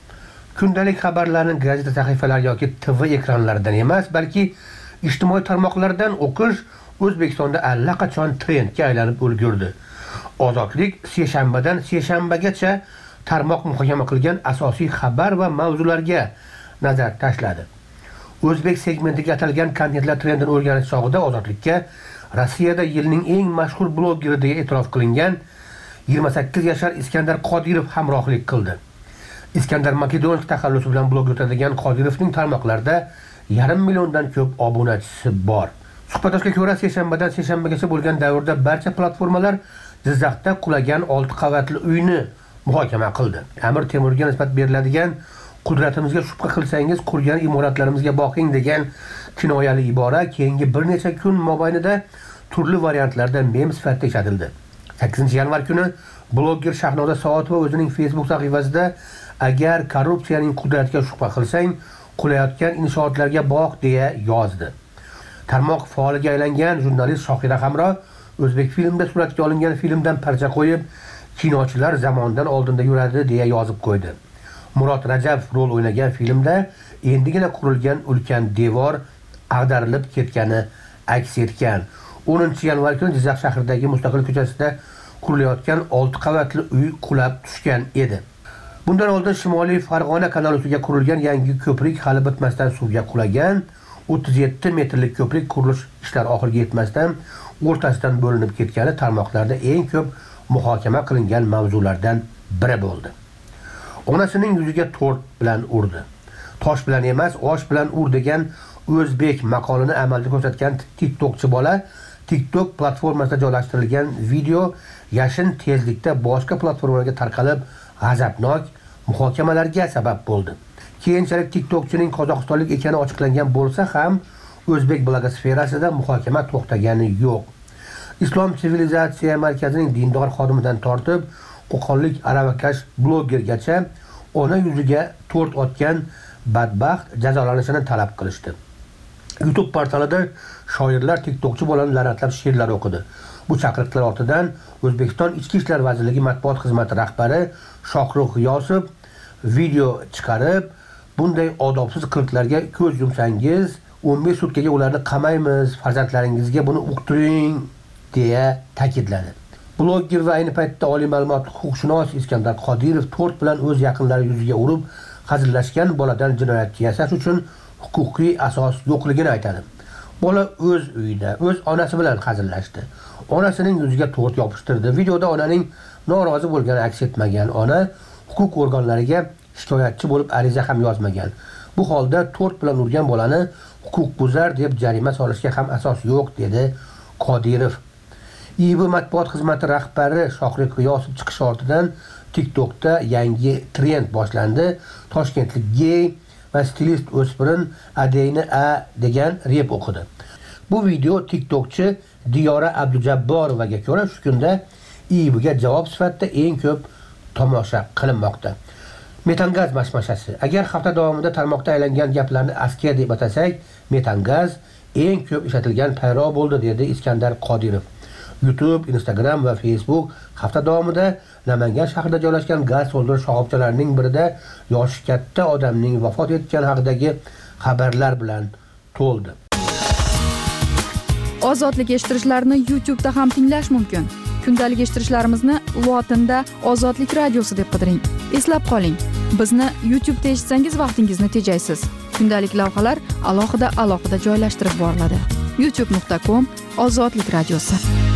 Speaker 13: Kundalik xabarlarni gazeta sahifalari yoki T V ekranlaridan emas, balki ijtimoiy tarmoqlardan o'qish O'zbekistonda allaqachon trendga aylanib ulgurdi. Ozodlik seshanbadan seshanbagacha tarmoq muhokama qilgan asosiy xabar va mavzularga nazar tashladi. O'zbek segmentiga atalgan kontentlar trendini o'rganish chog'ida Ozodlikka Rossiyada yilning eng mashhur blogeri deya e'tirof qilingan yigirma sakkiz yashar Iskandar Qodirov hamrohlik qildi. Iskandar Makedonlik taxallusi bilan blog yuritadigan Qodirovning tarmoqlarda yarim milliondan ko'p obunachisi bor. Suhbatdoshga ko'ra, seshanbadan seshanbagacha bo'lgan davrda barcha platformalar Jizzaxda qulagan olti qavatli uyni muhokama qildi. Amir Temurga nisbat beriladigan "Qudratimizga shubha qilsangiz qurgan imoratlarimizga boqing" degan kinoyali ibora keyingi bir necha kun mobaynida turli variantlarda mem sifatida ishlatildi. sakkizinchi yanvar kuni blogger Shahnoza Soatova o'zining Facebook sahifasida "Agar korrupsiyaning qudratiga shubha qilsang, qulayotgan inshootlarga boq" deya yozdi. Tarmoq faoliga aylangan jurnalist Shohira Hamro O'zbek filmda suratga olingan filmdan parcha qo'yib, kinochilar zamondan oldinda yuradi deya yozib qo'ydi. Murod Rajab rol o'ynagan filmda endigina qurilgan ulkan devor ag'darilib ketgani aks etgan. o'ninchi yanvar kuni Jizzax shahridagi Mustaqil ko'chasida qurilayotgan olti qavatli uy qulab tushgan edi. Bundan oldin Shimoliy Farg'ona kanali ustiga qurilgan yangi ko'prik hali bitmasdan suvga qulagan. o'ttiz yetti metrlik ko'prik qurilish ishlari oxiriga yetmasdan o'rtasidan bo'linib ketgani tarmoqlarda eng ko'p muhokama qilingan mavzulardan biri bo'ldi. Onasining yuziga to'rt bilan urdi. Tosh bilan emas, osh bilan ur degan o'zbek maqolini amalda ko'rsatgan TikTokchi bola TikTok platformasida joylashtirilgan video yashin tezlikda boshqa platformalarga tarqalib, g'azabnok muhokamalarga sabab bo'ldi. Keyinchalik TikTokchining Qozog'istonlik ekani ochiqlangan bo'lsa ham, o'zbek blogosferasida muhokama to'xtagani yo'q. Islom sivilizatsiya markazining dindor xodimidan tortib, qo'qonlik aravakash blogergacha ona yuziga to'rt otgan badbaxt jazolanishini talab qilishdi. YouTube portalida shoirlar TikTokchi bolani la'natlab she'rlar o'qidi. Bu chaqiriqlar ortidan O'zbekiston Ichki ishlar vazirligi matbuot xizmati rahbari Shohruh G'iyosov video chiqarib, bunday odobsiz qiliqlarga ko'z yumsangiz, o'n besh sutkaga ularni qamaymiz, farzandlaringizga buni uqtiring deya ta'kidladi. Blogger va ayni paytda oliy ma'lumotli huquqshunos Iskandar Qodirov to'rt bilan o'z yaqinlari yuziga urib, hazillashgan boladan jinoyatchi yasash uchun huquqiy asos yo'qligini aytadi. Bola o'z uyida, o'z onasi bilan hazillashdi. Onasining yuziga to'rt yopishtirdi. Videoda onaning norozi bo'lgani aks etmagan. Ona huquq organlariga shikoyatchi bo'lib ariza ham yozmagan. Bu holda to'rt bilan urgan bolani huquqbuzar deb jarima solishga ham asos yo'q, dedi Qodirov. I B matbuot xizmati rahbari Shohruh G'iyosov chiqishi ortidan TikTokda yangi trend boshlandi. Toshkentlik gey va stilist o'spirin Adeyni A degan rep o'qidi. Bu video TikTokchi Diyora Abdujabborovaga ko'ra shu kunda I B ga javob sifatida eng ko'p tomosha qilinmoqda. Metangaz mashmashasi. Agar hafta davomida tarmoqda aylangan gaplarni askiya deb atasak, metangaz eng ko'p ishlatilgan payro bo'ldi, dedi Iskandar Qodirov. YouTube, Instagram va Facebook hafta davomida Namangan shahrida joylashgan gaz to'ldirish shoxobchalarining birida yoshi katta odamning vafot etgani haqidagi xabarlar bilan to'ldi.
Speaker 1: Ozodlik eshittirishlarni YouTube da ham tinglash mumkin. Kundalik eshittirishlarimizni lotinda Ozodlik radiosi deb qidiring. Eslab qoling, bizni YouTube da eshitsangiz vaqtingizni tejaysiz. Kundalik lavhalar alohida alohida joylashtirib boriladi. youtube nuqta com Ozodlik radiosi.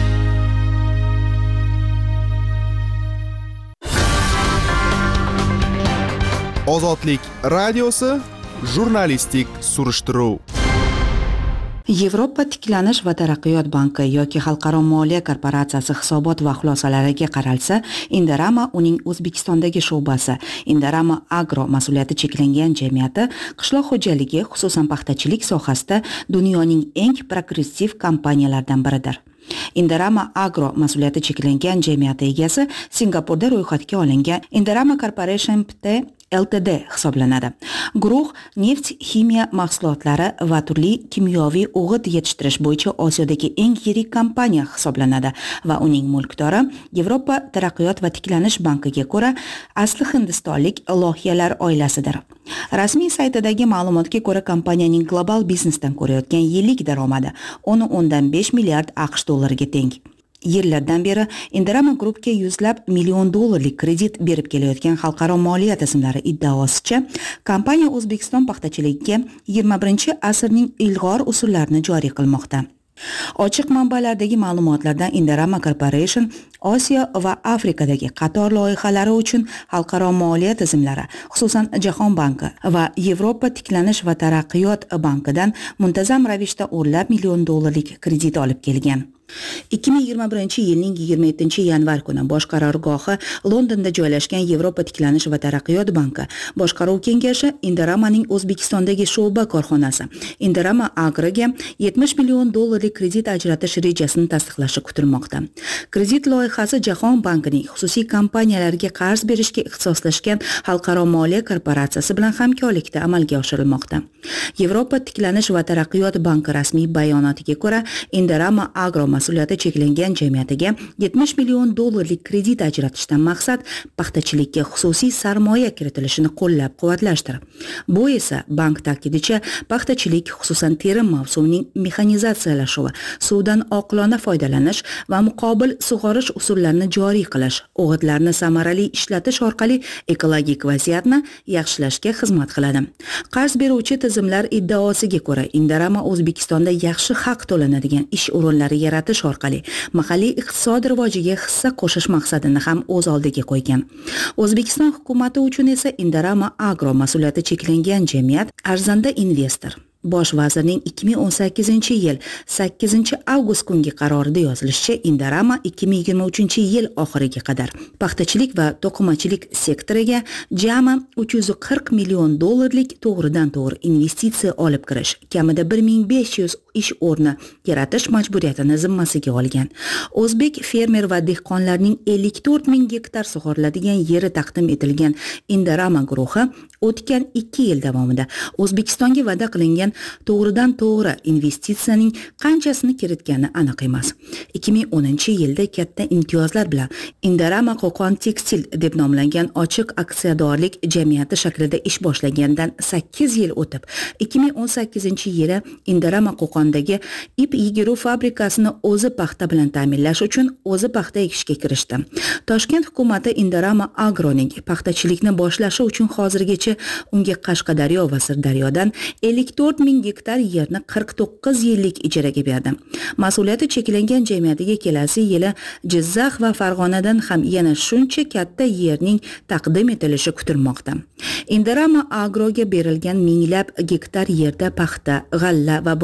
Speaker 5: Ozodlik radiosi jurnalistik surishtiruv.
Speaker 14: Yevropa tiklanish va taraqqiyot banki yoki Xalqaro moliya korporatsiyasi hisobot va xulosalariga qaralsa, Indorama uning O'zbekistondagi sho'basi, Indorama Agro mas'uliyati cheklangan jamiyati qishloq xo'jaligi, xususan paxtachilik sohasida dunyoning eng progressiv kompaniyalaridan biridir. Indorama Agro mas'uliyati cheklangan jamiyati egasi Singapurda ro'yxatga olingan Indorama Corporation Pte Ltd hisoblanadi. Guruh neft ximiya mahsulotlari va turli kimyoviy o'g'it yetishtirish bo'yicha Osiyodagi eng yirik kompaniya hisoblanadi va uning mulkdori Yevropa taraqqiyot va tiklanish bankiga ko'ra asli hindistonlik loyihalar oilasidir. Rasmiy saytidagi ma'lumotga ko'ra kompaniyaning global biznesdan ko'rayotgan yillik daromadi o'n o'ndan besh milliard AQSh dollariga teng. Yillardan beri Indorama Groupga yuzlab million dollarlik kredit berib kelayotgan xalqaro moliya tizimlari iddaosicha, kompaniya O'zbekiston paxtachiligiga yigirma birinchi asrning ilg'or usullarini joriy qilmoqda. Ochiq manbalardagi ma'lumotlardan Indorama Corporation Osiyo va Afrikadagi qator loyihalari uchun xalqaro moliya tizimlari, xususan Jahon banki va Yevropa tiklanish va taraqqiyot bankidan muntazam ravishda o'nlab million dollarlik kredit olib kelgan. ikki ming yigirma birinchi yilning yigirma yettinchi yanvar kuni bosh qarorgohi Londonda joylashgan Yevropa tiklanish va taraqqiyot banki boshqaruv kengashi Indoramaning O'zbekistondagi sho'ba korxonasi Indorama Agroga yetmish million dollarlik kredit ajratish rejasini tasdiqlashi kutilmoqda. Kredit loyihasi Jahon bankining xususiy kompaniyalarga qarz berishga ixtisoslashgan xalqaro moliya korporatsiyasi bilan hamkorlikda amalga oshirilmoqda. Yevropa tiklanish va taraqqiyot banki rasmiy bayonotiga ko'ra, Indorama Agro mas'uliyati cheklangan jamiyatiga yetmish million dollarlik kredit ajratishdan maqsad paxtachilikka xususiy sarmoya kiritilishini qo'llab-quvvatlashdir. Bu esa bank ta'kidicha paxtachilik, xususan terim mavsumining mexanizatsiyalashuvi, suvdan oqilona foydalanish va muqobil sug'orish usullarini joriy qilish, o'g'itlarni samarali ishlatish orqali ekologik vaziyatni yaxshilashga xizmat qiladi. Qarz beruvchi tizimlar iddaosiga ko'ra, Indorama O'zbekistonda yaxshi haq to'lanadigan ish o'rinlari yaratish orqali mahalliy iqtisod rivojiga hissa qo'shish maqsadini ham o'z oldiga qo'ygan. O'zbekiston hukumati uchun esa Indorama Agro mas'uliyati cheklangan jamiyat arzanda investor. Bosh vazirning ikki ming o'n sakkizinchi yil sakkizinchi avgust kungi qarorida yozilishicha, Indorama ikki ming yigirma uchinchi yil oxiriga qadar paxtachilik va to'qimachilik sektoriga jami uch yuz qirq million dollarlik to'g'ridan-to'g'ri investitsiya olib kirish, kamida bir ming besh yuz ish o'rni yaratish majburiyatini zimmasiga olgan. O'zbek fermer va dehqonlarning ellik to'rt ming gektar sug'oriladigan yeri taqdim etilgan Indorama guruhi o'tgan ikki yil davomida O'zbekistonga va'da qilingan to'g'ridan-to'g'ri investitsiyaning qanchasini kiritgani aniq emas. ikki ming o'ninchi yilda katta imtiyozlar bilan Indorama Qo'qon Tekstil deb nomlangan ochiq aksiyadorlik jamiyati shaklida ish boshlagandan sakkiz yil o'tib, ikki ming o'n sakkizinchi yili Indorama Qo'qondagi ip yigiruv fabrikasini o'zi paxta bilan ta'minlash uchun o'zi paxta ekishga kirishdi. Toshkent hukumati Indorama Agroning paxtachilikni boshlashi uchun hozirgacha unga Qashqadaryo va Sirdaryodan ellik to'rt ming gektar yerni qirq to'qqiz yillik ijaraga berdi. Mas'uliyati cheklangan jamiyatiga kelasi yili Jizzax va Farg'onadan ham yana shuncha katta yerning taqdim etilishi kutilmoqda. Indorama Agroga berilgan minglab gektar yerda paxta, g'alla va boshqa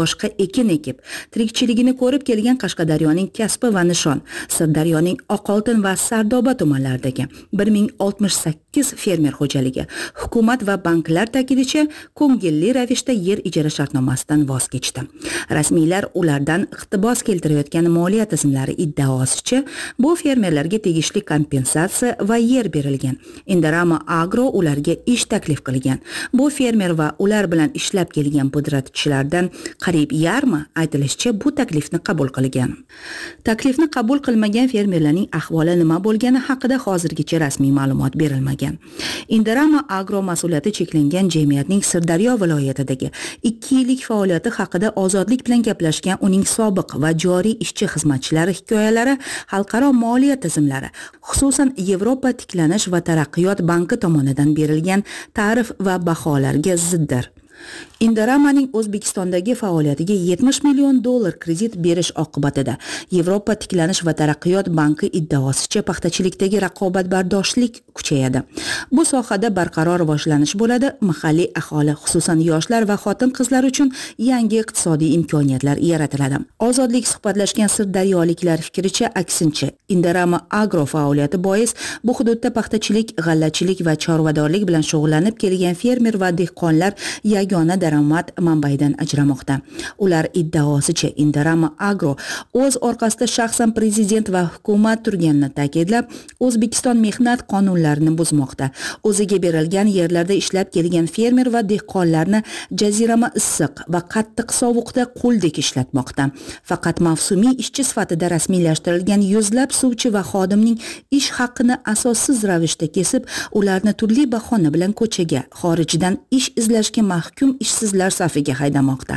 Speaker 14: ekin ekib, tirikchiligini ko'rib kelgan Qashqadaryoning Kasbi va Nishon, Sirdaryoning Oqoltin va Sardoba tumanlaridagi bir ming oltmish sakkiz fermer xo'jaligi hukumat va banklar ta'kidicha ko'ngilli ravishda yer ijara shartnomasidan voz kechdi. Rasmiylar ulardan iqtibos keltirayotgan moliya tizimlari iddaosicha bu fermerlarga tegishli kompensatsiya va yer berilgan. Indorama Agro ularga ish taklif qilgan. Bu fermer va ular bilan ishlab kelgan pudratchilardan qariyb yarmi aytilishicha bu taklifni qabul qilgan. Taklifni qabul qilmagan fermerlarning ahvoli nima bo'lgani haqida hozirgacha rasmiy ma'lumot berilmagan. Indorama Agro mas'uliyati cheklangan jamiyatning Sirdaryo viloyatidagi ikki yillik faoliyati haqida Ozodlik bilan gaplashgan uning sobiq va joriy ishchi xizmatchilari hikoyalari xalqaro moliya tizimlari, xususan Yevropa tiklanish va taraqqiyot banki tomonidan berilgan ta'rif va baholarga ziddir. Indoramaning O'zbekistondagi faoliyatiga yetmish million dollar kredit berish oqibatida Yevropa tiklanish va taraqqiyot banki iddaosicha paxtachilikdagi raqobatbardoshlik kuchayadi. Bu sohada barqaror rivojlanish bo'ladi, mahalliy aholi, xususan yoshlar va xotin-qizlar uchun yangi iqtisodiy imkoniyatlar yaratiladi. Ozodlik suhbatlashgan sirdaryoliklar fikricha aksincha, Indorama Agro faoliyati bois bu hududda paxtachilik, g'allachilik va chorvadorlik bilan shug'ullanib kelgan fermer va dehqonlar yagona daromad manbaidan ajramoqda. Ular iddaosicha Indorama Agro o'z orqasida shaxsan prezident va hukumat turganini ta'kidlab, O'zbekiston mehnat qonunlarini buzmoqda. O'ziga berilgan yerlarda ishlab kelgan fermer va dehqonlarni jazirama issiq va qattiq sovuqda quldek ishlatmoqda. Faqat mavsumiy ishchi sifatida rasmiylashtirilgan yuzlab suvchi va xodimning ish haqqini asossiz ravishda kesib, ularni turli bahona bilan ko'chaga, xorijdan ish izlashga mahkum ishsizlar safiga haydamoqda.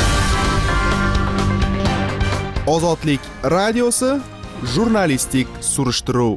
Speaker 5: Ozodlik radiosi jurnalistik surishtiruv.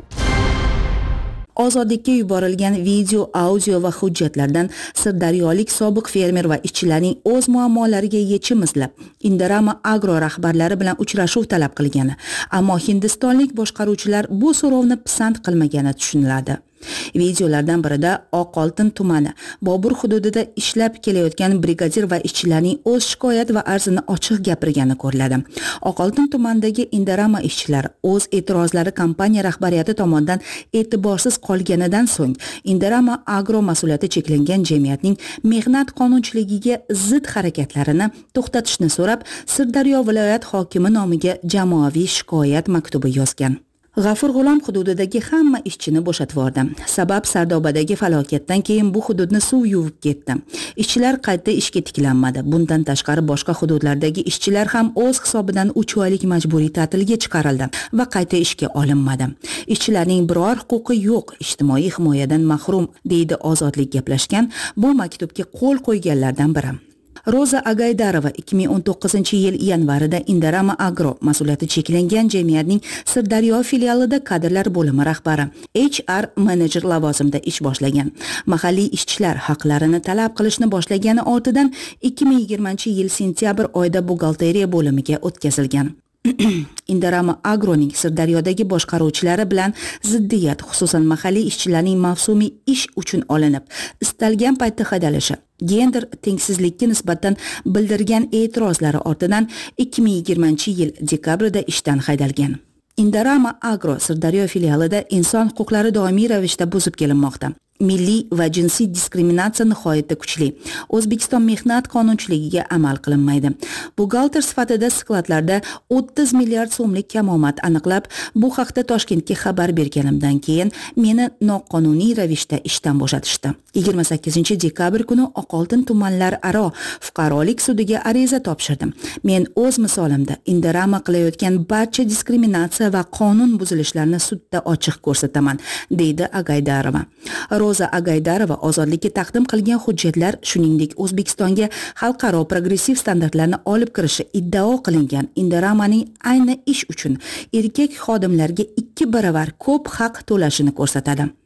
Speaker 14: Ozodlikka yuborilgan video, audio va hujjatlardan sirdaryolik sobiq fermer va ishchilarning o'z muammolariga yechim izlab, Indorama Agro rahbarlari bilan uchrashuv talab qilgani, ammo hindistonlik boshqaruvchilar bu so'rovni pisand qilmagani tushuniladi. Videolardan birida Oqoltin tumani Bobur hududida ishlab kelayotgan brigadir va ishchilarning o'z shikoyat va arzini ochiq gapirgani ko'riladi. Oqoltin tumanidagi Indorama ishchilari o'z e'tirozlari kompaniya rahbariyati tomonidan e'tiborsiz qolganidan so'ng Indorama Agro mas'uliyati cheklangan jamiyatning mehnat qonunchiligiga zid harakatlarini to'xtatishni so'rab, Sirdaryo viloyat hokimi nomiga jamoaviy shikoyat maktubi yozgan. G'afur G'ulom hududidagi hamma ishchini bo'shatib yubordi. Sabab Sardobadagi falokatdan keyin bu hududni suv yuvib ketdi. Ishchilar qayta ishga tiklanmadi. Bundan tashqari boshqa hududlardagi ishchilar ham o'z hisobidan uch oylik majburiy ta'tilga chiqarildi va qayta ishga olinmadi. Ishchilarning biror huquqi yo'q, ijtimoiy himoyadan mahrum, deydi Ozodlik gaplashgan bu maktubga qo'l qo'yganlardan biri. Roza Agaydarova ikki ming o'n to'qqizinchi yil yanvarida Indorama Agro mas'uliyati cheklangan jamiyatning Sirdaryo filialida kadrlar bo'limi rahbari, H R menejer lavozimida ish boshlagan. Mahalliy ishchilar haqlarini talab qilishni boshlagani ortidan ikki ming yigirmanchi yil sentyabr oyida buxgalteriya bo'limiga o'tkazilgan. Indorama Agroning Sirdaryodagi boshqaruvchilari bilan ziddiyat, xususan mahalliy ishchilarning mavsumiy ish uchun olinib, istalgan paytda haydalishi, gender tengsizlikka nisbatan bildirgan e'tirozlari ortidan ikki ming yigirmanchi yil dekabrida ishdan haydalgan. Indorama Agro Sirdaryo filialida inson huquqlari doimiy ravishda buzib kelinmoqda. Milliy va jinsiy diskriminatsiya nihoyatda kuchli. O'zbekiston mehnat qonunchiligiga amal qilinmaydi. Buxgalter sifatida skladlarda o'ttiz milliard so'mlik kamomad aniqlab, bu haqda Toshkentga xabar berganimdan keyin meni noqonuniy ravishda ishdan bo'shatishdi. yigirma sakkizinchi dekabr kuni Oqoltin tumanlar aro fuqarolik sudiga ariza topshirdim. Men o'z misolimda Indorama qilayotgan barcha diskriminatsiya va qonun buzilishlarini sudda ochiq ko'rsataman, deydi Agaydarova. Roza Agaydarova Ozodlikka taqdim qilgan hujjatlar, shuningdek O'zbekistonga xalqaro progressiv standartlarni olib kirishi iddao qilingan Indoramaning ayni ish uchun erkak xodimlarga ikki baravar ko'p haq to'lashini ko'rsatadi.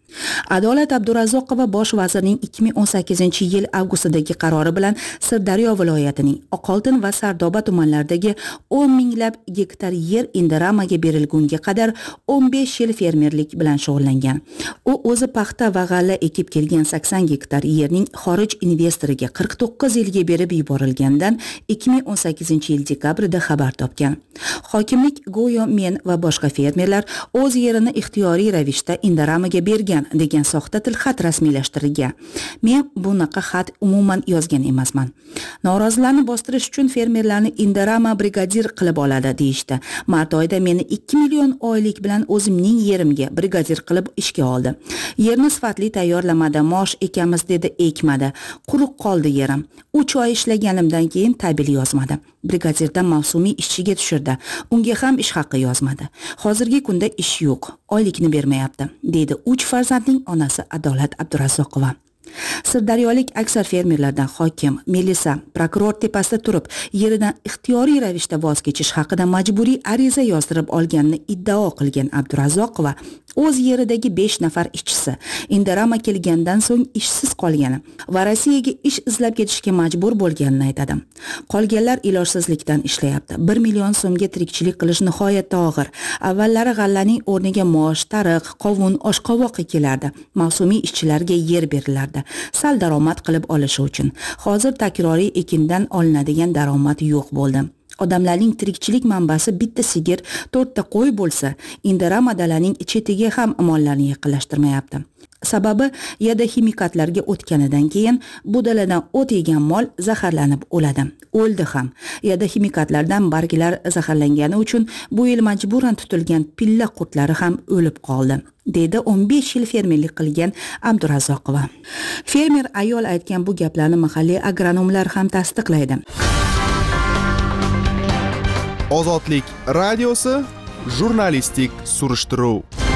Speaker 14: Adolat Abdurazzoqova bosh vazirning ikki ming o'n sakkizinchi yil avgustdagi qarori bilan Sirdaryo viloyatining Oqoltin va Sardoba tumanlaridagi o'n minglab gektar yer Indaramaga berilgunga qadar o'n besh yil fermerlik bilan shug'ullangan. U o'zi paxta va g'alla ekib kelgan sakson gektar yerning xorij investoriga qirq to'qqiz yilga berib yuborilgandan ikki ming o'n sakkizinchi yil dekabrida xabar topgan. Hokimlik go'yo men va boshqa fermerlar o'z yerini ixtiyoriy ravishda Indaramaga bergan degan soxta tilxat rasmiylashtirilgan. Men bunaqa xat umuman yozgan emasman. Norozilarni bostirish uchun fermerlarni Indarama brigadir qilib oladi deyishdi. Mart oyida meni ikki million oylik bilan o'zimning yerimga brigadir qilib ishga oldi. Yerni sifatli tayyorlamadi, mosh ekamiz dedi, ekmadi. Quruq qoldi yerim. uch oy ishlaganimdan keyin tabel yozmadi. Brigadirdan mavsumiy ishchiga tushirdi. Unga ham ish haqi yozmadi. Hozirgi kunda ish yo'q, oylikni bermayapti, deydi uch farzandning onasi Adolat Abdurazzoqova. Sirdaryolik aksar fermerlardan hokim, milisa, prokuror tepasida turib, yeridan ixtiyoriy ravishda voz kechish haqida majburiy ariza yozdirib olganini iddao qilgan Abdurazzoqova o'z yeridagi besh nafar ishchisi Indarama kelgandan so'ng ishsiz qolgani va Rossiyaga ish izlab ketishga majbur bo'lganini aytadi. Qolganlar ilojsizlikdan ishlayapti. bir million so'mga tirikchilik qilish nihoyatda og'ir. Avvallari g'allaning o'rniga mosh, tariq, qovun, oshqovoq ekilardi. Mavsumiy ishchilarga yer berilardi. Sal daromad qilib olishi uchun. Hozir takroriy ekindan olinadigan daromad yo'q bo'ldi. Odamlarning tirikchilik manbasi bitta sigir, to'rtta qo'y bo'lsa, Indarama dalaning chetiga ham mollarni yaqinlashtirmayapti. Sababi yada ximikatlarga o'tganidan keyin bu daladan o't yegan mol zaharlanib o'ladi. O'ldi ham. Yada ximikatlardan barglar zaharlangani uchun bu yil majburan tutilgan pilla qurtlari ham o'lib qoldi, deydi o'n besh yil fermerlik qilgan Abdurazzoqova. Fermer ayol aytgan bu gaplarni mahalliy agronomlar ham tasdiqlaydi.
Speaker 5: Ozodlik radiosi jurnalistik surishtiruv.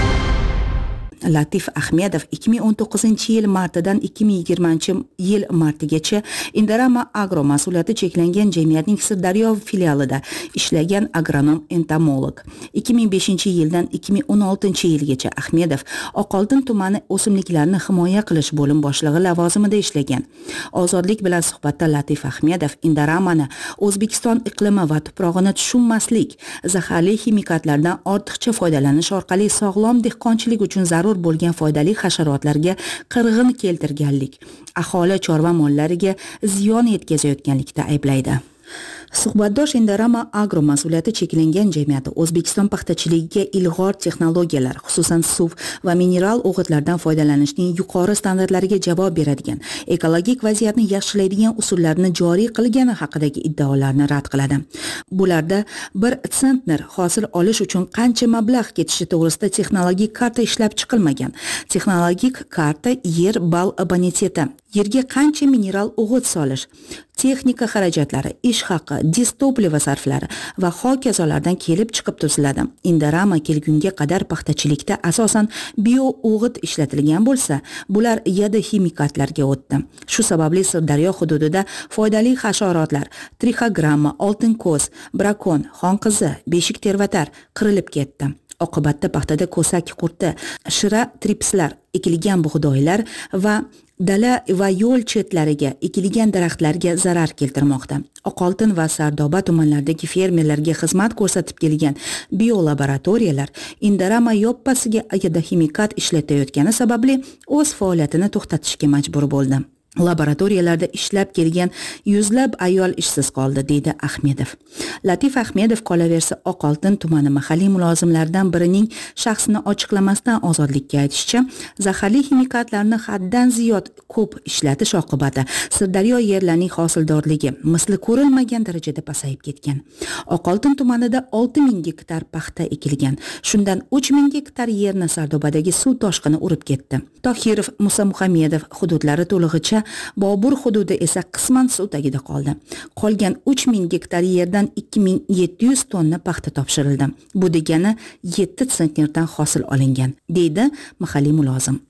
Speaker 14: Latif Ahmedov ikki ming o'n to'qqizinchi yil martidan ikki ming yigirmanchi yil martigacha Indarama Agro mas'uliyati cheklangan jamiyatning Sirdaryo filialida ishlagan agronom entomolog. ikki ming beshinchi yildan ikki ming o'n oltinchi yilgacha Ahmedov Oqoltin tumani o'simliklarni himoya qilish bo'lim boshlig'i lavozimida ishlagan. Ozodlik bilan suhbatda Latif Ahmedov Indaramani O'zbekiston iqlimi va tuprog'ini tushunmaslik, zaharli ximikatlardan ortiqcha foydalanish orqali sog'lom dehqonchilik uchun zarur bo'lgan foydali hasharotlarga qirg'in keltirganlik, aholi chorva mollariga ziyon yetkazayotganlikda ayblaydi. Suhbatdosh Indarama Agro mas'uliyati cheklangan jamiyati O'zbekiston paxtachiligiga ilg'or texnologiyalar, xususan suv va mineral o'g'itlardan foydalanishning yuqori standartlariga javob beradigan, ekologik vaziyatni yaxshilaydigan usullarni joriy qilgani haqidagi iddaolarni rad qiladi. Bularda bir sentner hosil olish uchun qancha mablag' ketishi to'g'risida texnologik karta ishlab chiqilmagan. Texnologik karta yer bal boniteti, yerga qancha mineral o'g'it solish, texnika xarajatlari, ish haqi, distopliva sarflari va hokazolardan kelib chiqib tuziladi. Indarama kelgunga qadar paxtachilikda asosan bio o'g'it ishlatilgan bo'lsa, bular yada ximikatlarga o'tdi. Shu sababli Sirdaryo hududida foydali hasharotlar, trixogramma, oltin ko'z, brakon, xonqizi, beshik tervatar qirilib ketdi. Oqibatda paxtada ko'sak qurti, shira tripslar, ekilgan bug'doylar va dala va yo'l chetlariga ekilgan daraxtlarga zarar keltirmoqda. Oqoltin va Sardoba tumanlaridagi fermerlarga xizmat ko'rsatib kelgan biolaboratoriyalar Indarama yoppasiga yada ximikat ishlatayotgani sababli o'z faoliyatini to'xtatishga majbur bo'ldi. Laboratoriyalarda ishlab kelgan yuzlab ayol ishsiz qoldi, deydi Ahmedov. Latif Ahmedov qolaversa Oqoltin tumani mahalliy mulozimlaridan birining shaxsini ochiqlamasdan Ozodlikka aytishicha, zaharli ximikatlarni haddan ziyod ko'p ishlatish oqibati Sirdaryo yerlarining hosildorligi misli ko'rilmagan darajada pasayib ketgan. Oqoltin tumanida olti ming gektar paxta ekilgan. Shundan uch ming gektar yerni Sardobadagi suv toshqini urib ketdi. Tohirov, Musa Muhammedov hududlari to'lig'icha, Bobur hududi esa qisman suv tagida qoldi. Qolgan uch ming gektar yerdan ikki ming yetti yuz tonna paxta topshirildi. Bu degani yetti sentnerdan hosil olingan, deydi mahalliy mulozim.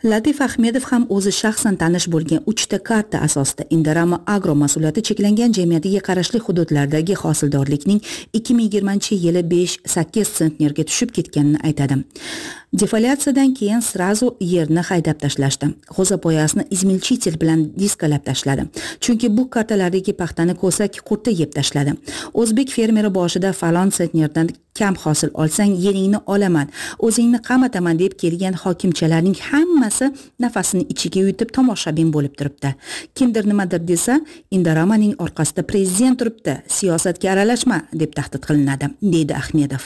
Speaker 14: Latif Ahmedov ham o'zi shaxsan tanish bo'lgan uchta karta asosida Indorama Agro mas'uliyati cheklangan jamiyatiga qarashli hududlardagi hosildorlikning ikki ming yigirmanchi yili besh sakkiz sentnerga tushib ketganini aytadi. Defoliatsiyadan keyin srazu yerni haydab tashlashdi. G'o'zapoyasini izmilchitel bilan diskalab tashladi. Chunki bu kartalardagi paxtani ko'sak qurti yeb tashladi. O'zbek fermeri boshida falon sentnerdan kam hosil olsang yeringni olaman, o'zingni qamataman deb kelgan hokimchalarning hammasi nafasini ichiga yutib tomoshabin bo'lib turibdi. Kimdir nimadir desa, Indoramaning orqasida prezident turibdi, siyosatga aralashma deb tahdid qilinadi, deydi Ahmedov.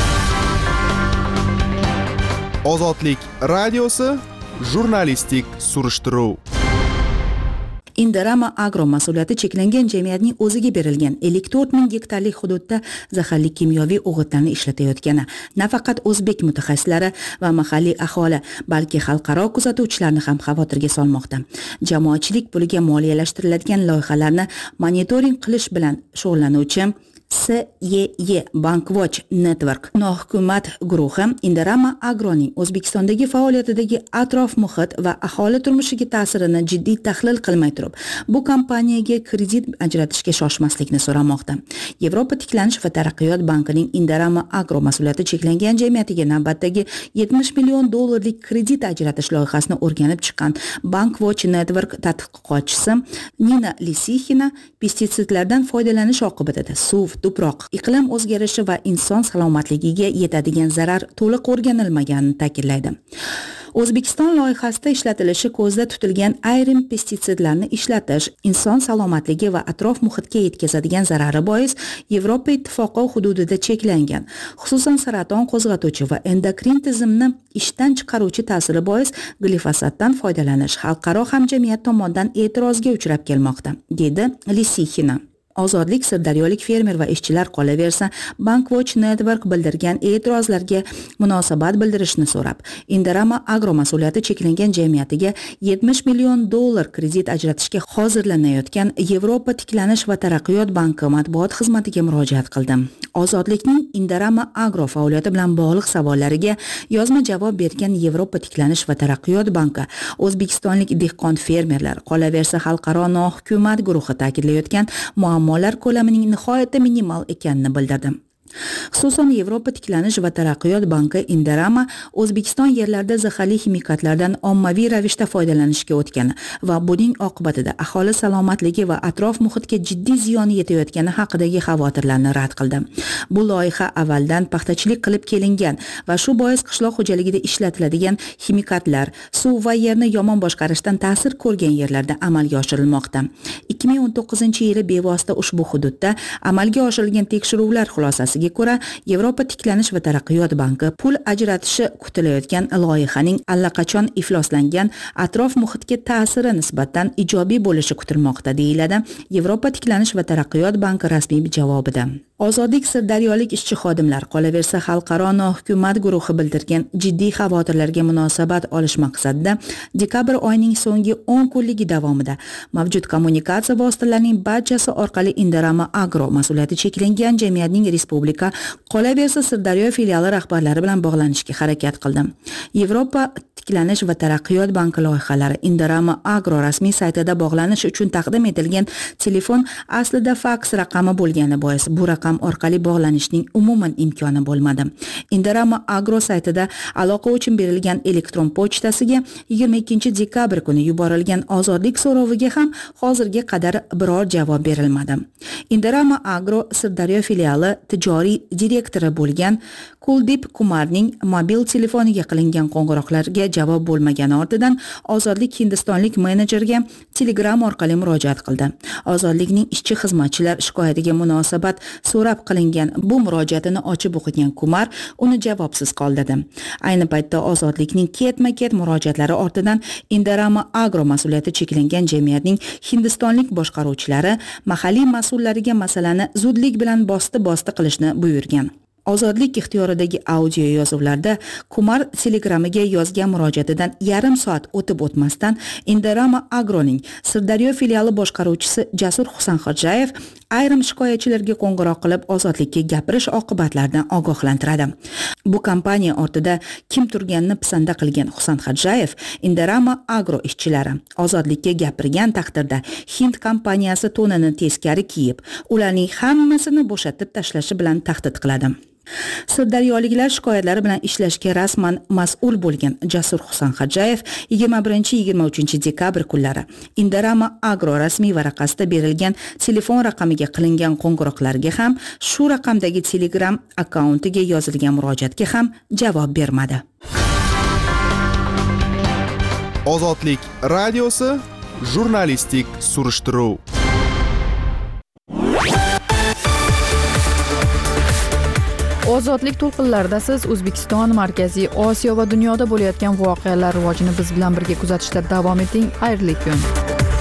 Speaker 5: Ozodlik radiosi jurnalistik surishtiruv.
Speaker 14: Indorama Agro mas'uliyati cheklangan jamiyatning o'ziga berilgan ellik to'rt ming gektarlik hududda zaharli kimyoviy o'g'itlarni ishlatayotgani nafaqat o'zbek mutaxassislari va mahalliy aholi, balki xalqaro kuzatuvchilarni ham xavotirga solmoqda. Jamoatchilik puliga moliyalashtiriladigan loyihalarni monitoring qilish bilan shug'ullanuvchi S Y Y Bankwatch Network nohukumat guruhi Indorama Agroning O'zbekistondagi faoliyatidagi atrof muhit va aholi turmushiga ta'sirini jiddiy tahlil qilmay turib, bu kompaniyaga kredit ajratishga shoshmaslikni so'ramoqda. Yevropa tiklanish va taraqqiyot bankining Indorama Agro mas'uliyati cheklangan jamiyatiga navbatdagi yetmish million dollarlik kredit ajratish loyihasini o'rganib chiqqan Bankwatch Network tadqiqotchisi Nina Lisixina pestitsidlardan foydalanish oqibatida suv, tuproq, iqlim o'zgarishi va inson salomatligiga yetadigan zarar to'liq o'rganilmaganini ta'kidlaydi. O'zbekiston loyihasida ishlatilishi ko'zda tutilgan ayrim pestitsidlarni ishlatish inson salomatligi va atrof muhitga yetkazadigan zarari bois Yevropa ittifoqi hududida cheklangan. Xususan saraton qo'zg'atuvchi va endokrin tizimni ishdan chiqaruvchi ta'siri bois glifosatdan foydalanish xalqaro hamjamiyat tomonidan e'tirozga uchrab kelmoqda, dedi Lisixina. Ozodlik sirdaryolik fermer va ishchilar qolaversa, Bankwatch Network bildirgan e'tirozlarga munosabat bildirishni so'rab, Indorama Agro mas'uliyati cheklangan jamiyatiga yetmish million dollar kredit ajratishga hozirlanayotgan Yevropa tiklanish va taraqqiyot banki matbuot xizmatiga murojaat qildi. Ozodlikning Indorama Agro faoliyati bilan bog'liq savollariga yozma javob bergan Yevropa tiklanish va taraqqiyot banki o'zbekistonlik dehqon fermerlar, qolaversa xalqaro nohukumat guruhi ta'kidlayotgan muammolar ko'lamining nihoyatda minimal ekanini bildirdi. Xususan Yevropa tiklanish va taraqqiyot banki Indorama O'zbekiston yerlarida zaharli ximikatlardan ommaviy ravishda foydalanishga o'tgani va buning oqibatida aholi salomatligi va atrof muhitga jiddiy ziyoni yetayotgani haqidagi xavotirlarni rad qildi. Bu loyiha avvaldan paxtachilik qilib kelingan va shu bois qishloq xo'jaligida ishlatiladigan ximikatlar suv va yerni yomon boshqarishdan ta'sir ko'rgan yerlarda amalga oshirilmoqda. ikki ming o'n to'qqizinchi yili bevosita ushbu hududda amalga oshirilgan tekshiruvlar xulosasiga ko'ra Yevropa tiklanish va taraqqiyot banki pul ajratishi kutilayotgan loyihaning allaqachon ifloslangan atrof muhitga ta'siri nisbatan ijobiy bo'lishi kutilmoqda, deyiladi Yevropa tiklanish va taraqqiyot banki rasmiy javobida. Ozodlik sirdaryolik ishchi xodimlar, qolaversa xalqaro nohukumat guruhi bildirgan jiddiy xavotirlarga munosabat olish maqsadida dekabr oyining so'nggi o'n kunligi davomida mavjud kommunikatsiya vositalarining barchasi orqali Indorama Agro mas'uliyati cheklangan jamiyatning respublika, qolaversa Sirdaryo filiali rahbarlari bilan bog'lanishga harakat qildim. Yevropa tiklanish va taraqqiyot banki loyihalari Indorama Agro rasmiy saytida bog'lanish uchun taqdim etilgan telefon aslida faks raqami bo'lgani bois bu raqam orqali bog'lanishning umuman imkoni bo'lmadi. Indorama Agro saytida aloqa uchun berilgan elektron pochtasiga yigirma ikkinchi dekabr kuni yuborilgan ozodlik so'roviga ham hozirga qadar biror javob berilmadi. Indorama Agro Sirdaryo filiali tijoriy direktori bo'lgan Kuldip Kumarning mobil telefoniga qilingan qo'ng'iroqlarga javob bo'lmagani ortidan Ozodlik hindistonlik menejerga Telegram orqali murojaat qildi. Ozodlikning ishchi xizmatchilar shikoyatiga munosabat so'rab qilingan bu murojaatini ochib o'qigan Kumar uni javobsiz qoldirdi. Ayni paytda Ozodlikning ketma-ket murojaatlari ortidan Indorama Agro mas'uliyati cheklangan jamiyatning hindistonlik boshqaruvchilari mahalliy mas'ullariga masalani zudlik bilan bosti-bosti qilishni buyurgan. Ozodlik ixtiyoridagi audio yozuvlarda Kumar Telegram'iga yozgan murojaatidan yarim soat o'tib o'tmasdan Indorama Agroning Sirdaryo filiali boshqaruvchisi Jasur Husanxodjayev ayrim shikoyatchilarga qo'ng'iroq qilib ozodlikka gapirish oqibatlaridan ogohlantiradi. Bu kompaniya ortida kim turganini pisanda qilgan Husanxodjayev Indorama Agro ishchilari ozodlikka gapirgan taqdirda Hind kompaniyasi to'nini teskari kiyib, ularning hammasini bo'shatib tashlashi bilan tahdid qiladi. Sirdaryoliklar shikoyatlari bilan ishlashga rasman mas'ul bo'lgan Jasur Husanxodjayev yigirma birinchi yigirma uchinchi dekabr kunlari Indorama Agro rasmiy varaqasida berilgan telefon raqamiga qilingan qo'ng'iroqlarga ham, shu raqamdagi Telegram akkauntiga yozilgan murojaatga ham javob bermadi.
Speaker 5: Ozodlik radiosi jurnalistik surishtiruv.
Speaker 1: Ozodlik to'lqinlarida siz O'zbekiston, Markaziy Osiyo va dunyoda bo'layotgan voqealar rivojini biz bilan birga kuzatishda davom eting. Xayrli kun.